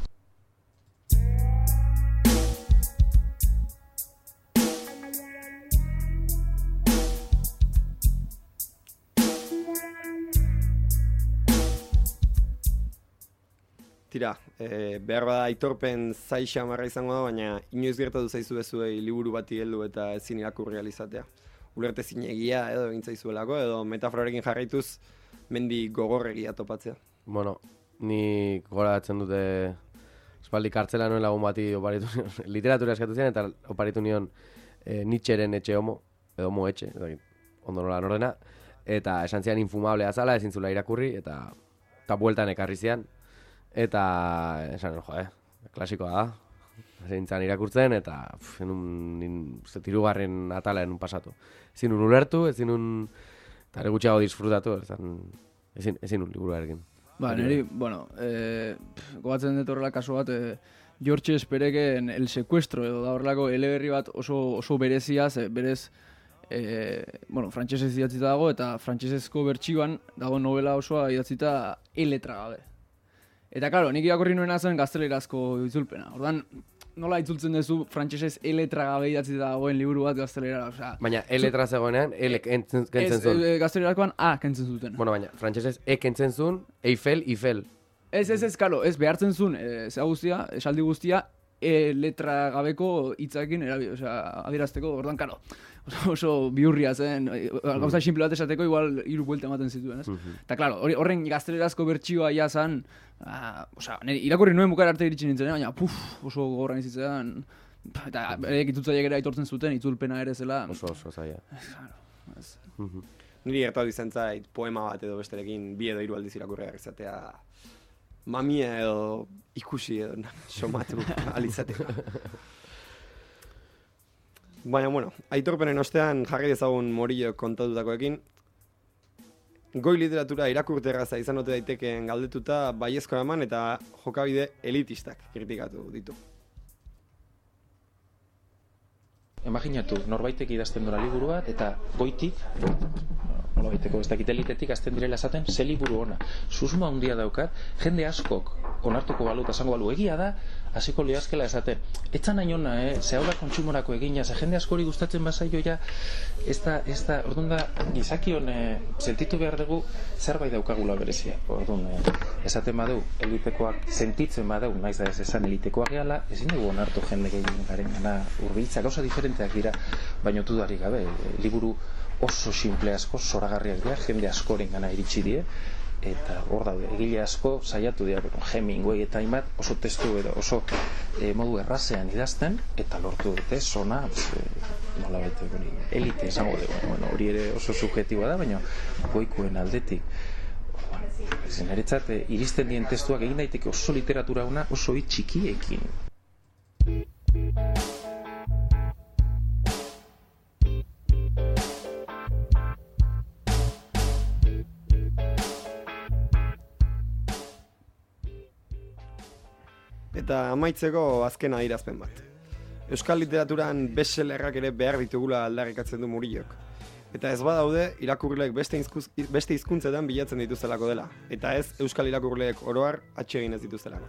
Tira, behar bada aitorpen zaixa marra izango da, baina inoiz gertatu zaizu bezuei liburu bati heldu eta ezin irakurri alizatea. Ulerte zinegia edo egin zaizuelako, edo metaforarekin jarraituz mendi gogorregia topatzea. Bueno, ni gogoratzen dute espaldi kartzela noen lagun bati oparitu nion, literatura eskatu zian eta oparitu nion Nietzscheren etxe homo, edo homo etxe, ondo nola nordena, eta esan zian infumablea zala, ezin zula irakurri, eta bueltan ekarri zian, eta esan, klasikoa da. Zeintzan irakurtzen eta tirugarren atala enun pasatu. Ezin un ulertu, ezin un eta gutxiago disfrutatu, ezin un liburuarekin. Ba, niri, bueno, gogatzen dut horrela kasu bat, George Pereken El Secuestro edo da horrelako eleberri bat oso berezia, berez, frantsesez idatzita dago eta frantsesezko bertsioan dago novela osoa idatzita letra gabe. Eta, klaro, nik irakurri nuena zen gaztelerazko itzulpena. Ordan nola itzultzen duzu frantsesez letra gabe idatzita dagoen liburu bat gaztelerara, osea... Baina letra zegoenean, kentzen zuen. Gaztelerakoan kentzen zuten. Bueno, baina, frantsesez kentzen zuen, Eiffel. Ez, kalo, ez behartzen zuen, esaldi guztia, letra gabeko hitzakin adierazteko, ordan, kalo. Oso biurria zen, gauza simple bat esateko igual 3 buelta ematen zituen, ez? Eta, klaro, horren gaztelerazko bertsioa ia zan, irakurri nuen bukaera arte iritsi nintzen, baina oso gogorra nizitzean, eta itutzaiek ere aitortzen zuten, itzulpena ere zela. Oso zaila. Niri gertatu izan zait poema bat edo besterekin 2 edo 3 aldiz irakurri izatea mamia edo ikusi edo somatu alizateko. Baina, bueno, aitorpenen ostean jarri dezagun Morillo kontatutakoekin. Goi literatura irakurterraza izan ote daitekeen galdetuta baiezkoa eman eta jokabide elitistak kritikatu ditu. Imaginatu, norbaitek idazten dura liburu bat eta goitik, nolabaiteko ez dakit elitetik azten direla esaten, ze liburu ona. Susmo handia daukat, jende askok onartuko balu eta zango balu egia da, hasiko liazkela esaten. Etzan nahi ona, ze hau da kontsumorako egina, ze jende askori gustatzen bazaio ja, ez da, orduan da, gizakion sentitu behar dugu zerbait daukagula berezia. Orduan, esaten badeu, elitekoak sentitzen badeu, naiz da ez esan elitekoak gehala, ezin dugu onartu jende gehien garen gana urbiltza, gauza diferenteak dira, baina dudarik gabe, liburu oso simple asko, zoragarriak dira, jende askoren gana iritsi die, eta hor daude, egile asko saiatu dira, Hemingway eta hainbat oso testu edo oso modu errazean idazten, eta lortu dute zona, nola bete, elite esango dugu, hori ere oso subjetiboa da, baina goikuen aldetik. Niretzat, iristen dien testuak egin daiteke oso literatura una oso txikiekin. Eta amaitzeko azken adierazpen bat. Euskal literaturan bestsellerrak ere behar ditugula aldarrikatzen du Murillok. Eta ez badaude, irakurleek beste hizkuntzetan bilatzen dituztelako dela. Eta ez euskal irakurleek oroar atsegin ez dituztelako.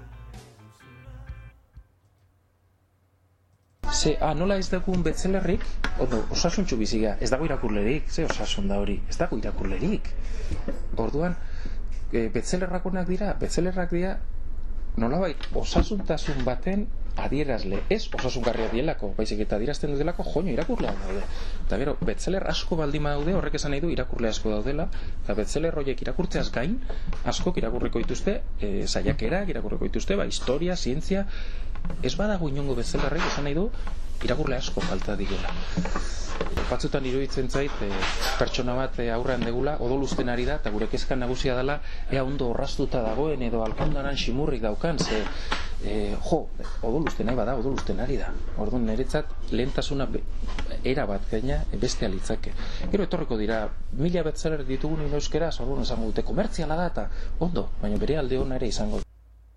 Nola ez dagoen bestsellerrik? Osasuntxu biziga, ez dago irakurlerik, ze osasun da hori, ez dago irakurlerik. Orduan, bestsellerrak onak dira, nolabait osasuntasun baten adierazle, ez osasungarria dielako, baizik eta adierazten dutelako joño irakurleak daude. Eta gero, bestseller asko baldin daude, horrek esan nahi du irakurle asko daudela, eta bestseller horiek irakurtzeaz gain, askok irakurriko dituzte, saiakerak irakurriko dituzte, historia, zientzia, ez badago inongo bestsellerrek esan nahi du irakurle asko falta digela. Batzutan iruditzen zait, pertsona bat aurrean degula, odolusten ari da, eta gure kezka nagusia dela, ea ondo orraztuta dagoen edo alkondaran ximurrik daukan, odolusten nahi bada, odolusten ari da. Orduan niretzat lehentasuna era bat gaina beste alitzake. Gero etorriko dira, 1000 bestseller ditugun euskaraz, orduan esango dute komertziala da, eta ondo, baina bere alde hona ere izango da.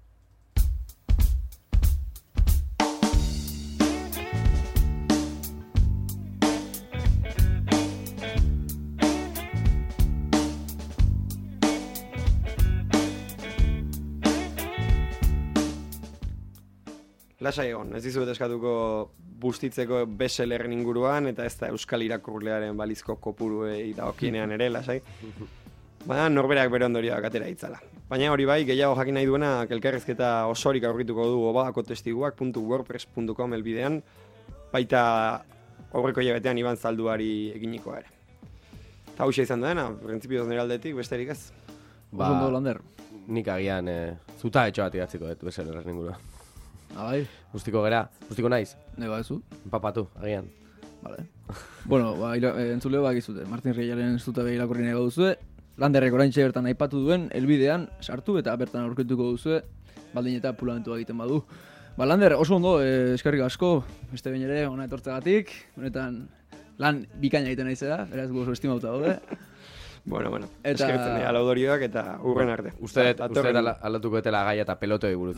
Lasai egon, ez dizuet eskatuko bustitzeko bestsellerren inguruan, eta ez da euskal irakurlearen balizko kopuruei dagokienean ere, lasai. Baina norberak bere ondorioak atera itzala. Baina hori bai, gehiago jakin nahi duena, elkarrizketa osorik aurkituko du obadakotestiguak.wordpress.com elbidean, baita aurreko hilabetean Iban Zalduari eginikoa ere. Eta hausia izan dena, printzipioz nire aldetik, besterik ez? Ondo, Lander. Nik agian zuta etxo bat idatziko dut bestsellerren ingurua. Bai. Gustiko naiz? Ne baduzu. Papatu, agian. Vale. Bueno, entzuleo bakizute. Martin Riellaren zuta behi irakurri nahi baduzue. Landerrek oraintxe bertan aipatu duen elbidean sartu eta bertan aurkituko duzue. Baldin eta pulamentua egiten badu. Lander, oso ondo, eskerrik asko. Beste behin ere, ona etortzegatik. Honetan, lan bikaina egiten naizera. Beraz, gu oso estimauta daude. Bueno, eskertzen dira laudorioak eta urren arte. Uste aldatuko etela gaia eta pelotoi buruz.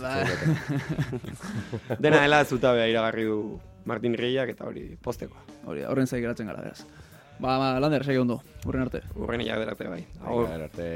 Dena dela zutabea iragarri du Martin Riellak eta hori postekoa. Hori, horren zaik geratzen gara, beraz. Lander, segi ondo, urren arte. Urren hilak arte bai. Urren arte.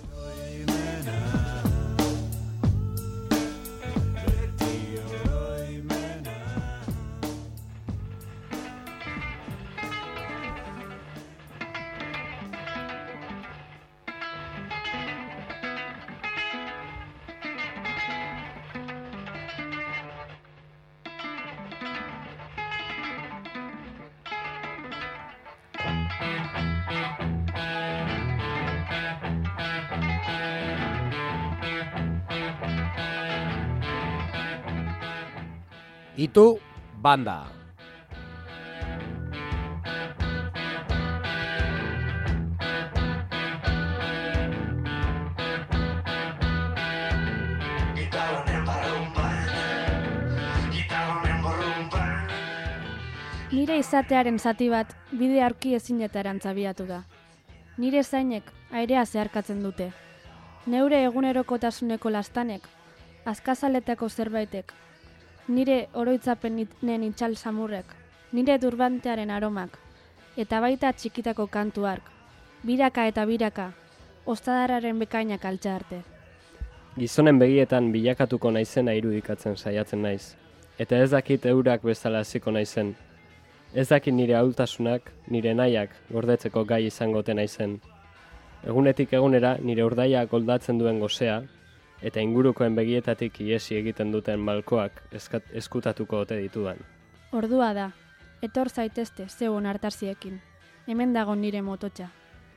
Itu Banda. Nire izatearen zati bat bide aurki ezinetarantz abiatu da. Nire zainek airea zeharkatzen dute. Neure egunerokotasuneko lastanek, azkazaletako zerbaitek, nire oroitzapenen itxal samurrek, nire durbantearen aromak, eta baita txikitako kantu hark, biraka eta biraka, ostadararen bekainak altza arte. Gizonen begietan bilakatuko naizena irudikatzen saiatzen naiz, eta ez dakit eurak bezala hasiko naizen. Ez dakit nire ahultasunak, nire nahiak gordetzeko gai izangote naizen. Egunetik egunera nire urdaiak goldatzen duen gozea, eta ingurukoen begietatik iesi egiten duten malkoak eskutatuko ote ditudan. Ordua da, etor zaitezte zeuon hartarziekin. Hemen dago nire mototxa.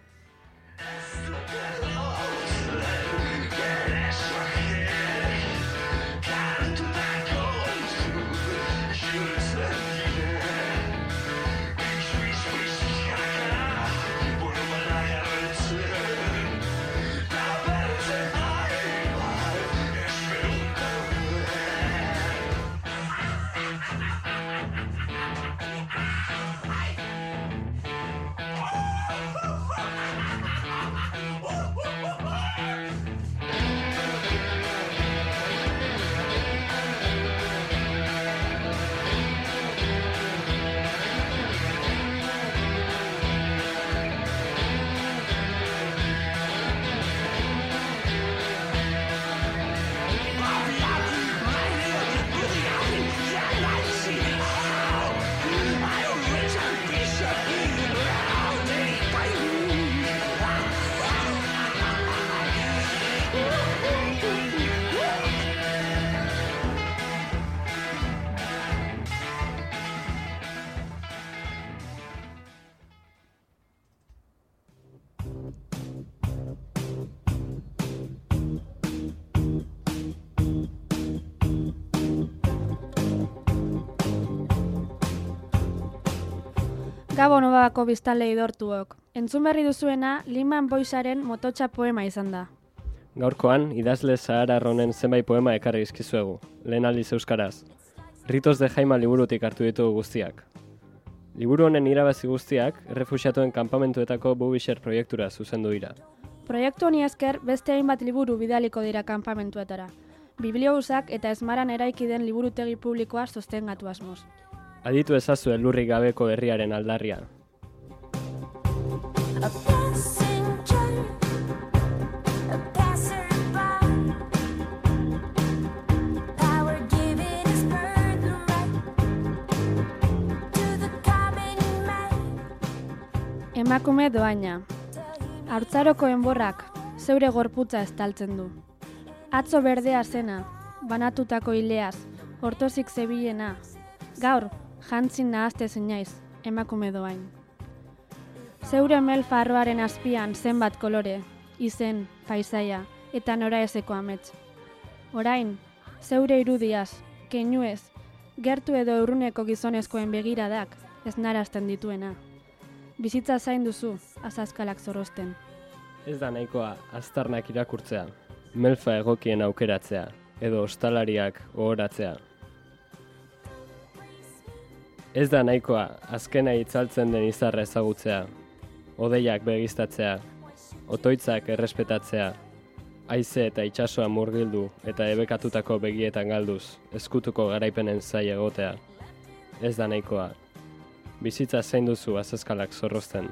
Gabon Obako biztanle idortuok. Entzun berri duzuena Lehman Boysaren mototxa poema izan da. Gaurkoan, idazle zahararronen zenbait poema ekarri izkizuegu, lehen aldiz euskaraz. Ritos de Jaima liburutik hartu ditugu guztiak. Liburu honen irabazi guztiak, errefuxiatuen kanpamentuetako Bubisher proiektura zuzendu dira. Proiektu honi esker beste hainbat liburu bidaliko dira kanpamentuetara. Bibliousak eta Esmaran eraiki den liburutegi publikoa sostengatu asmoz. Aditu ezazu elurrik gabeko herriaren aldarria. Emakume doaina. Haurtzaroko enborrak zeure gorputza estaltzen du. Atzo berdea zena, banatutako hileaz, hortozik zebilena. Gaur, jantzin nahazte zinaiz, emakume doain. Zeure melfarroaren azpian zenbat kolore, izen, paisaia, eta nora ezeko amets. Orain, zeure irudiaz, keinuez, gertu edo urruneko gizonezkoen begiradak ez narazten dituena. Bizitza zain duzu, azazkalak zorrosten. Ez da nahikoa aztarnak irakurtzea, melfa egokien aukeratzea, edo ostalariak ohoratzea. Ez da nahikoa azkena itzaltzen den izarra ezagutzea, odeiak begiztatzea, otoitzak errespetatzea, haize eta itsasoa murgildu eta ebekatutako begietan galduz, ezkutuko garaipenen zai egotea. Ez da nahikoa. Bizitza zein duzu azazkalak zorrozten.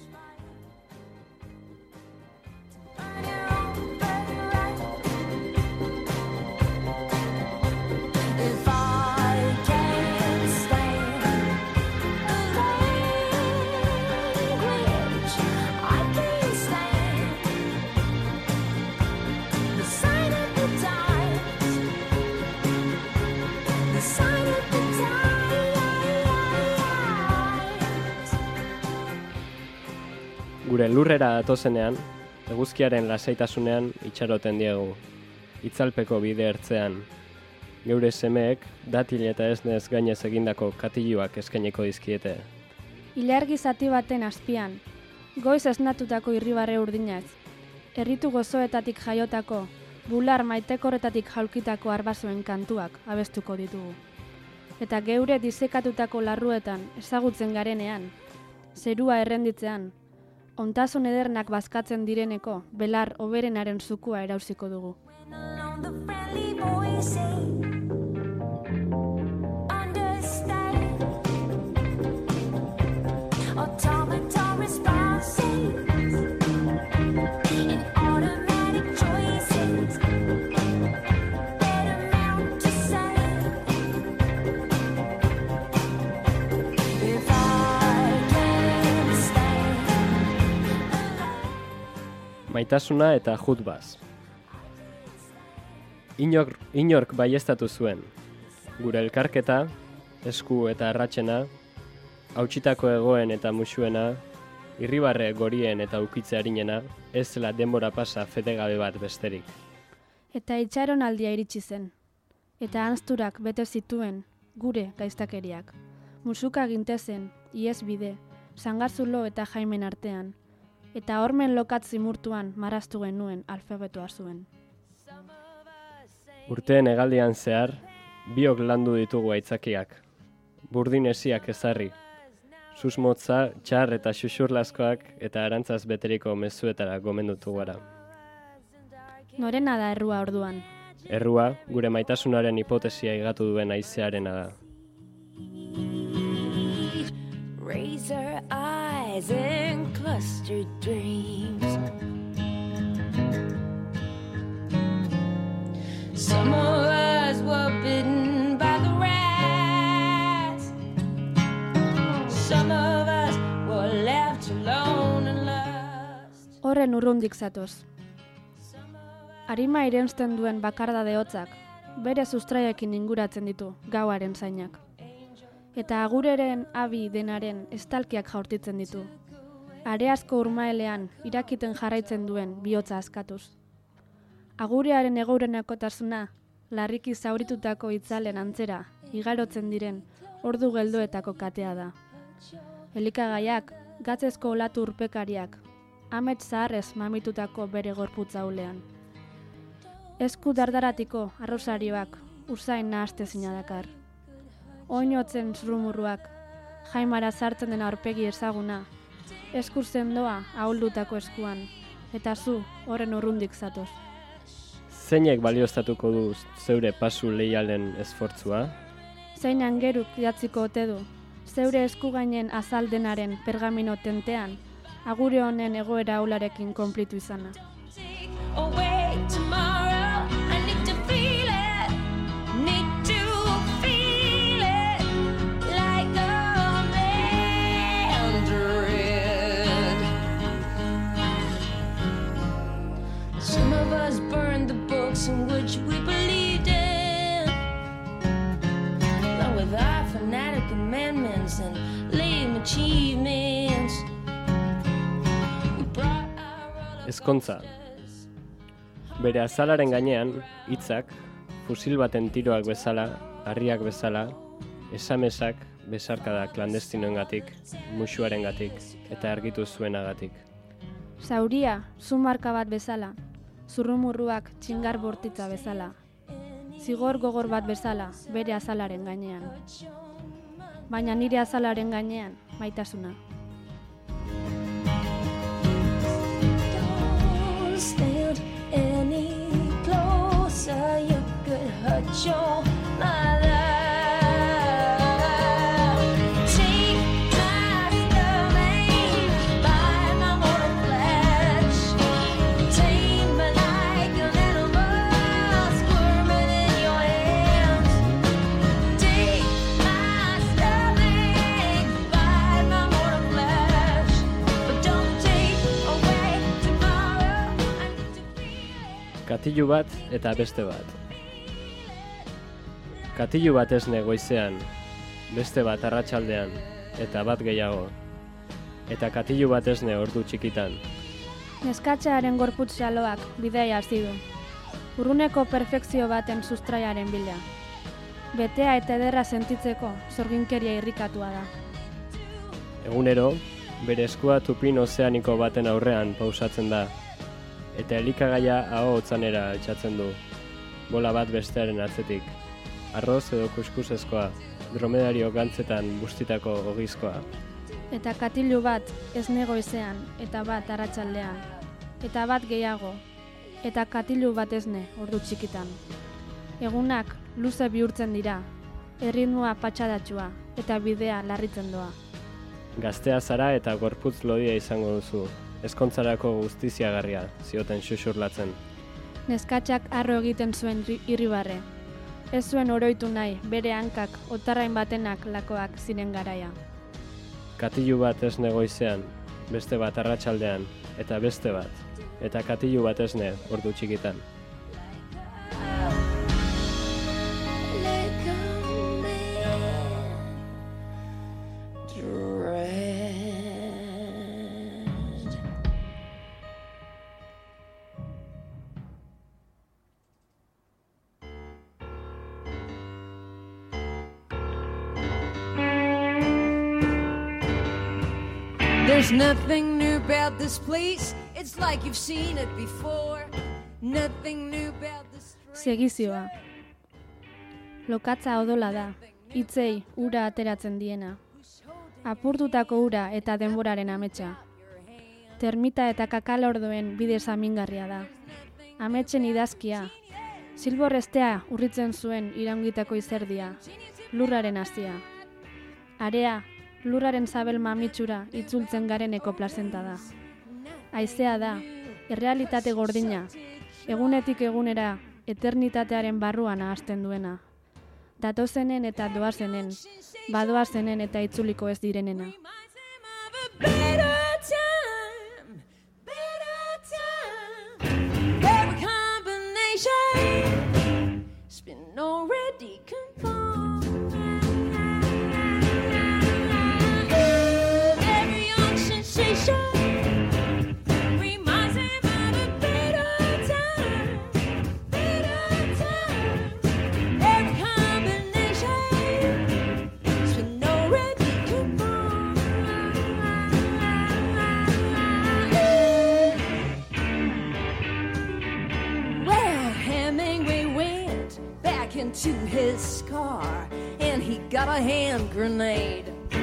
Gure lurrera datozenean, eguzkiaren lasaitasunean itxaroten diegu, itzalpeko bide ertzean. Geure semeek datil eta esnez gainez egindako katiluak eskainiko dizkiete. Ilargi zati baten azpian, goiz esnatutako irribarre urdinaz, herritu gozoetatik jaiotako, bular maitekorretatik jaulkitako arbasoen kantuak abestuko ditugu. Eta geure disekatutako larruetan ezagutzen garenean, zerua errenditzean, ontasun edernak bazkatzen direneko, belar oberenaren zukua erauziko dugu. Maitasuna eta jutbaz. Inork baieztatu zuen. Gure elkarketa, esku eta arratsena, hautsitako egoen eta musuena, irribarre gorien eta ukitze harinena, ez zela denbora pasa fedegabe bat besterik. Eta itxaron aldia iritsi zen. Eta anzturak bete zituen gure gaiztakeriak. Musuka gintezen, iez bide, Sangarzulo eta Jaimen artean. Eta hormen lokatzi murtuan marraztu genuen alfabetoa zuen. Urteen hegaldian zehar, biok landu ditugu aitzakiak. Burdin esiak ezarri. Susmotza, txar eta xuxurlaskoak eta arantzaz beteriko mezuetara gomendutu gara. Norena da errua orduan. Errua, gure maitasunaren hipotesia higatu duen haizearena da. Raise our eyes and cluster dreams. Some of us were bitten by the rats. Some of us were left alone and lost. Horren urrundik zatoz. Arima irensten duen bakardade hotzak, bere sustraiekin inguratzen ditu gauaren zainak. Eta agureren abi denaren estalkiak jaurtitzen ditu. Areazko urmaelean irakiten jarraitzen duen bihotza askatuz. Agurearen egourenakotasuna, larriki zauritutako itzalen antzera, igarotzen diren ordu geldoetako katea da. Elikagaiak, gatzezko olatu urpekariak, amets zaharrez mamitutako bere gorputza ulean. Esku dardaratiko arrosarioak usain nahastezina dakar. Oinotzen zurrumurruak, Jaimara sartzen den aurpegi ezaguna, eskur sendoa ahuldutako eskuan, eta zu horren urrundik zatoz. Zeinek balioztatuko du zeure pasu leialen esfortzua? Zein angeruk idatziko ote du, zeure eskugainen azaldenaren pergamino tentean, agure honen egoera aularekin konplitu izana. Away tomorrow, I need to feel it, need to feel it, like a mandarin. Some of us burned the books in which we believed in, along with our fanatic commandments and lame achievements. We brought our Ezkontza. Bere azalaren gainean, hitzak, fusil baten tiroak bezala, harriak bezala, esamesak, besarkada klandestinoengatik, musuarengatik eta argitu zuenagatik. Zauria, zumarka bat bezala, zurrumurruak txingar bortitza bezala, zigor gogor bat bezala, bere azalaren gainean. Baina nire azalaren gainean, maitasuna. Don't stand any closer, you could hurt your mother. Take my stomach by my mortal flesh. Tame me like an animal squirming in your hands. Take my stomach by my mortal flesh, but don't take away tomorrow. I need to feel it. Katilu bat eta beste bat. Katilu bat esne goizean, beste bat arratsaldean, eta bat gehiago. Eta katilu bat esne ordu txikitan. Neskatxearen gorputz xaloak bidea hasi du. Urruneko perfekzio baten sustraiaren bila. Betea eta ederra sentitzeko zorginkeria irrikatua da. Egunero, bere eskua tupin ozeaniko baten aurrean pausatzen da, eta elikagaia aho hotzanera altxatzen du, bola bat bestearen atzetik, arroz edo kuskusezkoa, dromedario gantzetan bustitako ogizkoa. Eta katilu bat esne goizean, eta bat arratsaldean, eta bat gehiago, eta katilu bat esne ordu txikitan. Egunak luze bihurtzen dira, erritmoa patxadatsua, eta bidea larritzen doa. Gaztea zara eta gorputz lodia izango duzu, ezkontzarako guztiziagarria, zioten xuxurlatzen. Neskatxak harro egiten zuen irribarre. Ez zuen oroitu nahi, bere hankak otarrain batenak lakoak ziren garaia. Katilu bat esne goizean, beste bat arratsaldean, eta beste bat, eta katilu bat esne ordu txikitan. Like a man There's nothing new about this place. It's like you've seen it before. Nothing new about this. Segizioa. Lokatza odola da, hitzei ura ateratzen diena. Apurtutako ura eta denboraren ametsa. Termita eta kakalordoen bide samingarria da. Ametsen idazkia. Silborrestea urritzen zuen iraungitako izerdia. Lurraren hasia. Area, lurraren zabel mamitxura itzultzen gareneko plazenta da. Haizea da, errealitate gordina, egunetik egunera, eternitatearen barruan ahazten duena. Datozenen eta doazenen, badoazenen eta itzuliko ez direnena. Into his car and he got a hand grenade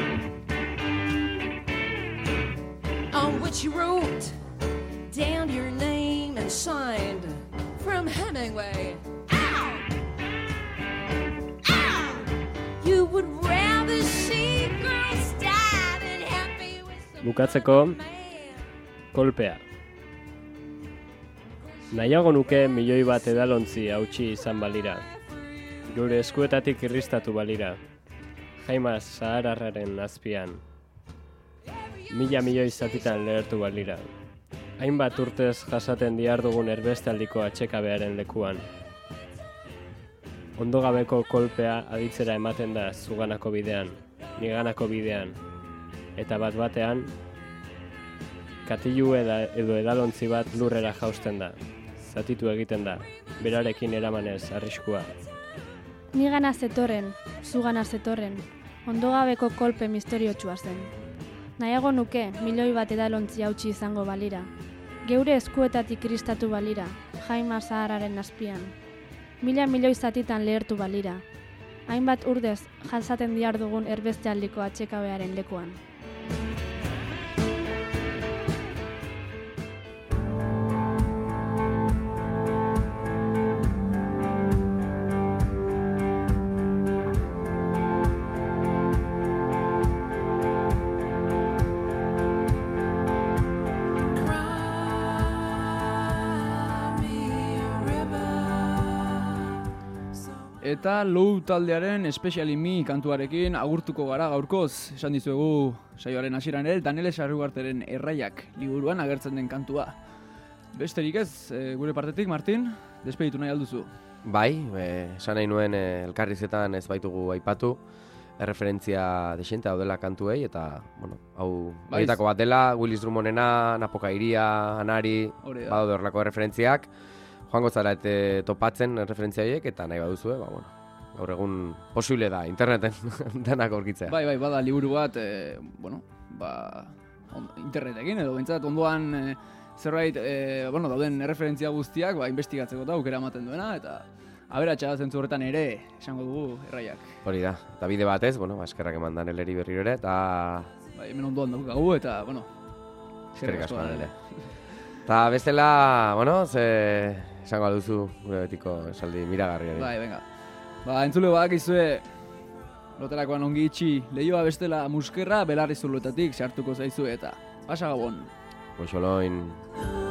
on which he wrote down your name and signed from Hemingway. Ow! Ow! You would rather see girls die than happy with some Bukatzeko, kolpea. Nahiago nuke milioi bat edalontzi hautsi izan balira. Gure eskuetatik irristatu balira, Jaimaz Zaharraren azpian. 1000 milioi zatitan lehertu balira. Hainbat urtez jasaten dihardugun erbestaldiko atsekabearen lekuan. Ondogabeko kolpea aditzera ematen da zuganako bidean, niganako bidean. Eta bat batean, katilu edo edalontzi bat lurrera jausten da. Zatitu egiten da, berarekin eramanez arriskua. Nigana zetorren, zugana zetorren, ondogabeko kolpe misteriotsua zen. Nahiago nuke milioi bat edalontzi hautsi izango balira. Geure eskuetatik kristatu balira, Jaima Zaharraren azpian. 1000 milioi zatitan lehertu balira. Hainbat urdez jasaten dihardugun erbestealdiko atsekabearen lekuan. Eta Low taldearen Especially Me kantuarekin agurtuko gara gaurkoz. Esan dizuegu saioaren hasieran ere, Daniele Sarrugarteren Erraiak liburuan agertzen den kantua. Besterik ez, gure partetik, Martin, despeditu nahi alduzu. Bai, esan nahi nuen elkarrizetan ez baitugu aipatu, erreferentzia desente daudela kantuei, eta, bueno, hau horietako bat dela, Willis Drummondena, Napoka Iria, Anari, badaude horrelako erreferentziak, joango zara topatzen referentzia horiek, eta nahi baduzue, bueno, gaur egun posible da, interneten denak aurkitzea. Bai, bada liburu bat, internetekin, edo bintzat ondoan zerbait, dauden referentzia guztiak, investigatzeko eta aukera ematen duena, eta aberatsa zentzu horretan ere, esango dugu Erraiak. Hori da, eta bide batez, eskerrak eman Daneleri berriro ere, eta... Bai, hemen ondoan daukagu, eta, eskerrik asko Danele. Eta bestela, esango duzu gure betiko esaldi miragarriari. Bai, venga. Entzule badakizue loterakoan ongi itxi lehioa bestela muskerra belarri zuloetatik sartuko zaizu eta pasa gabon. Goxoloin.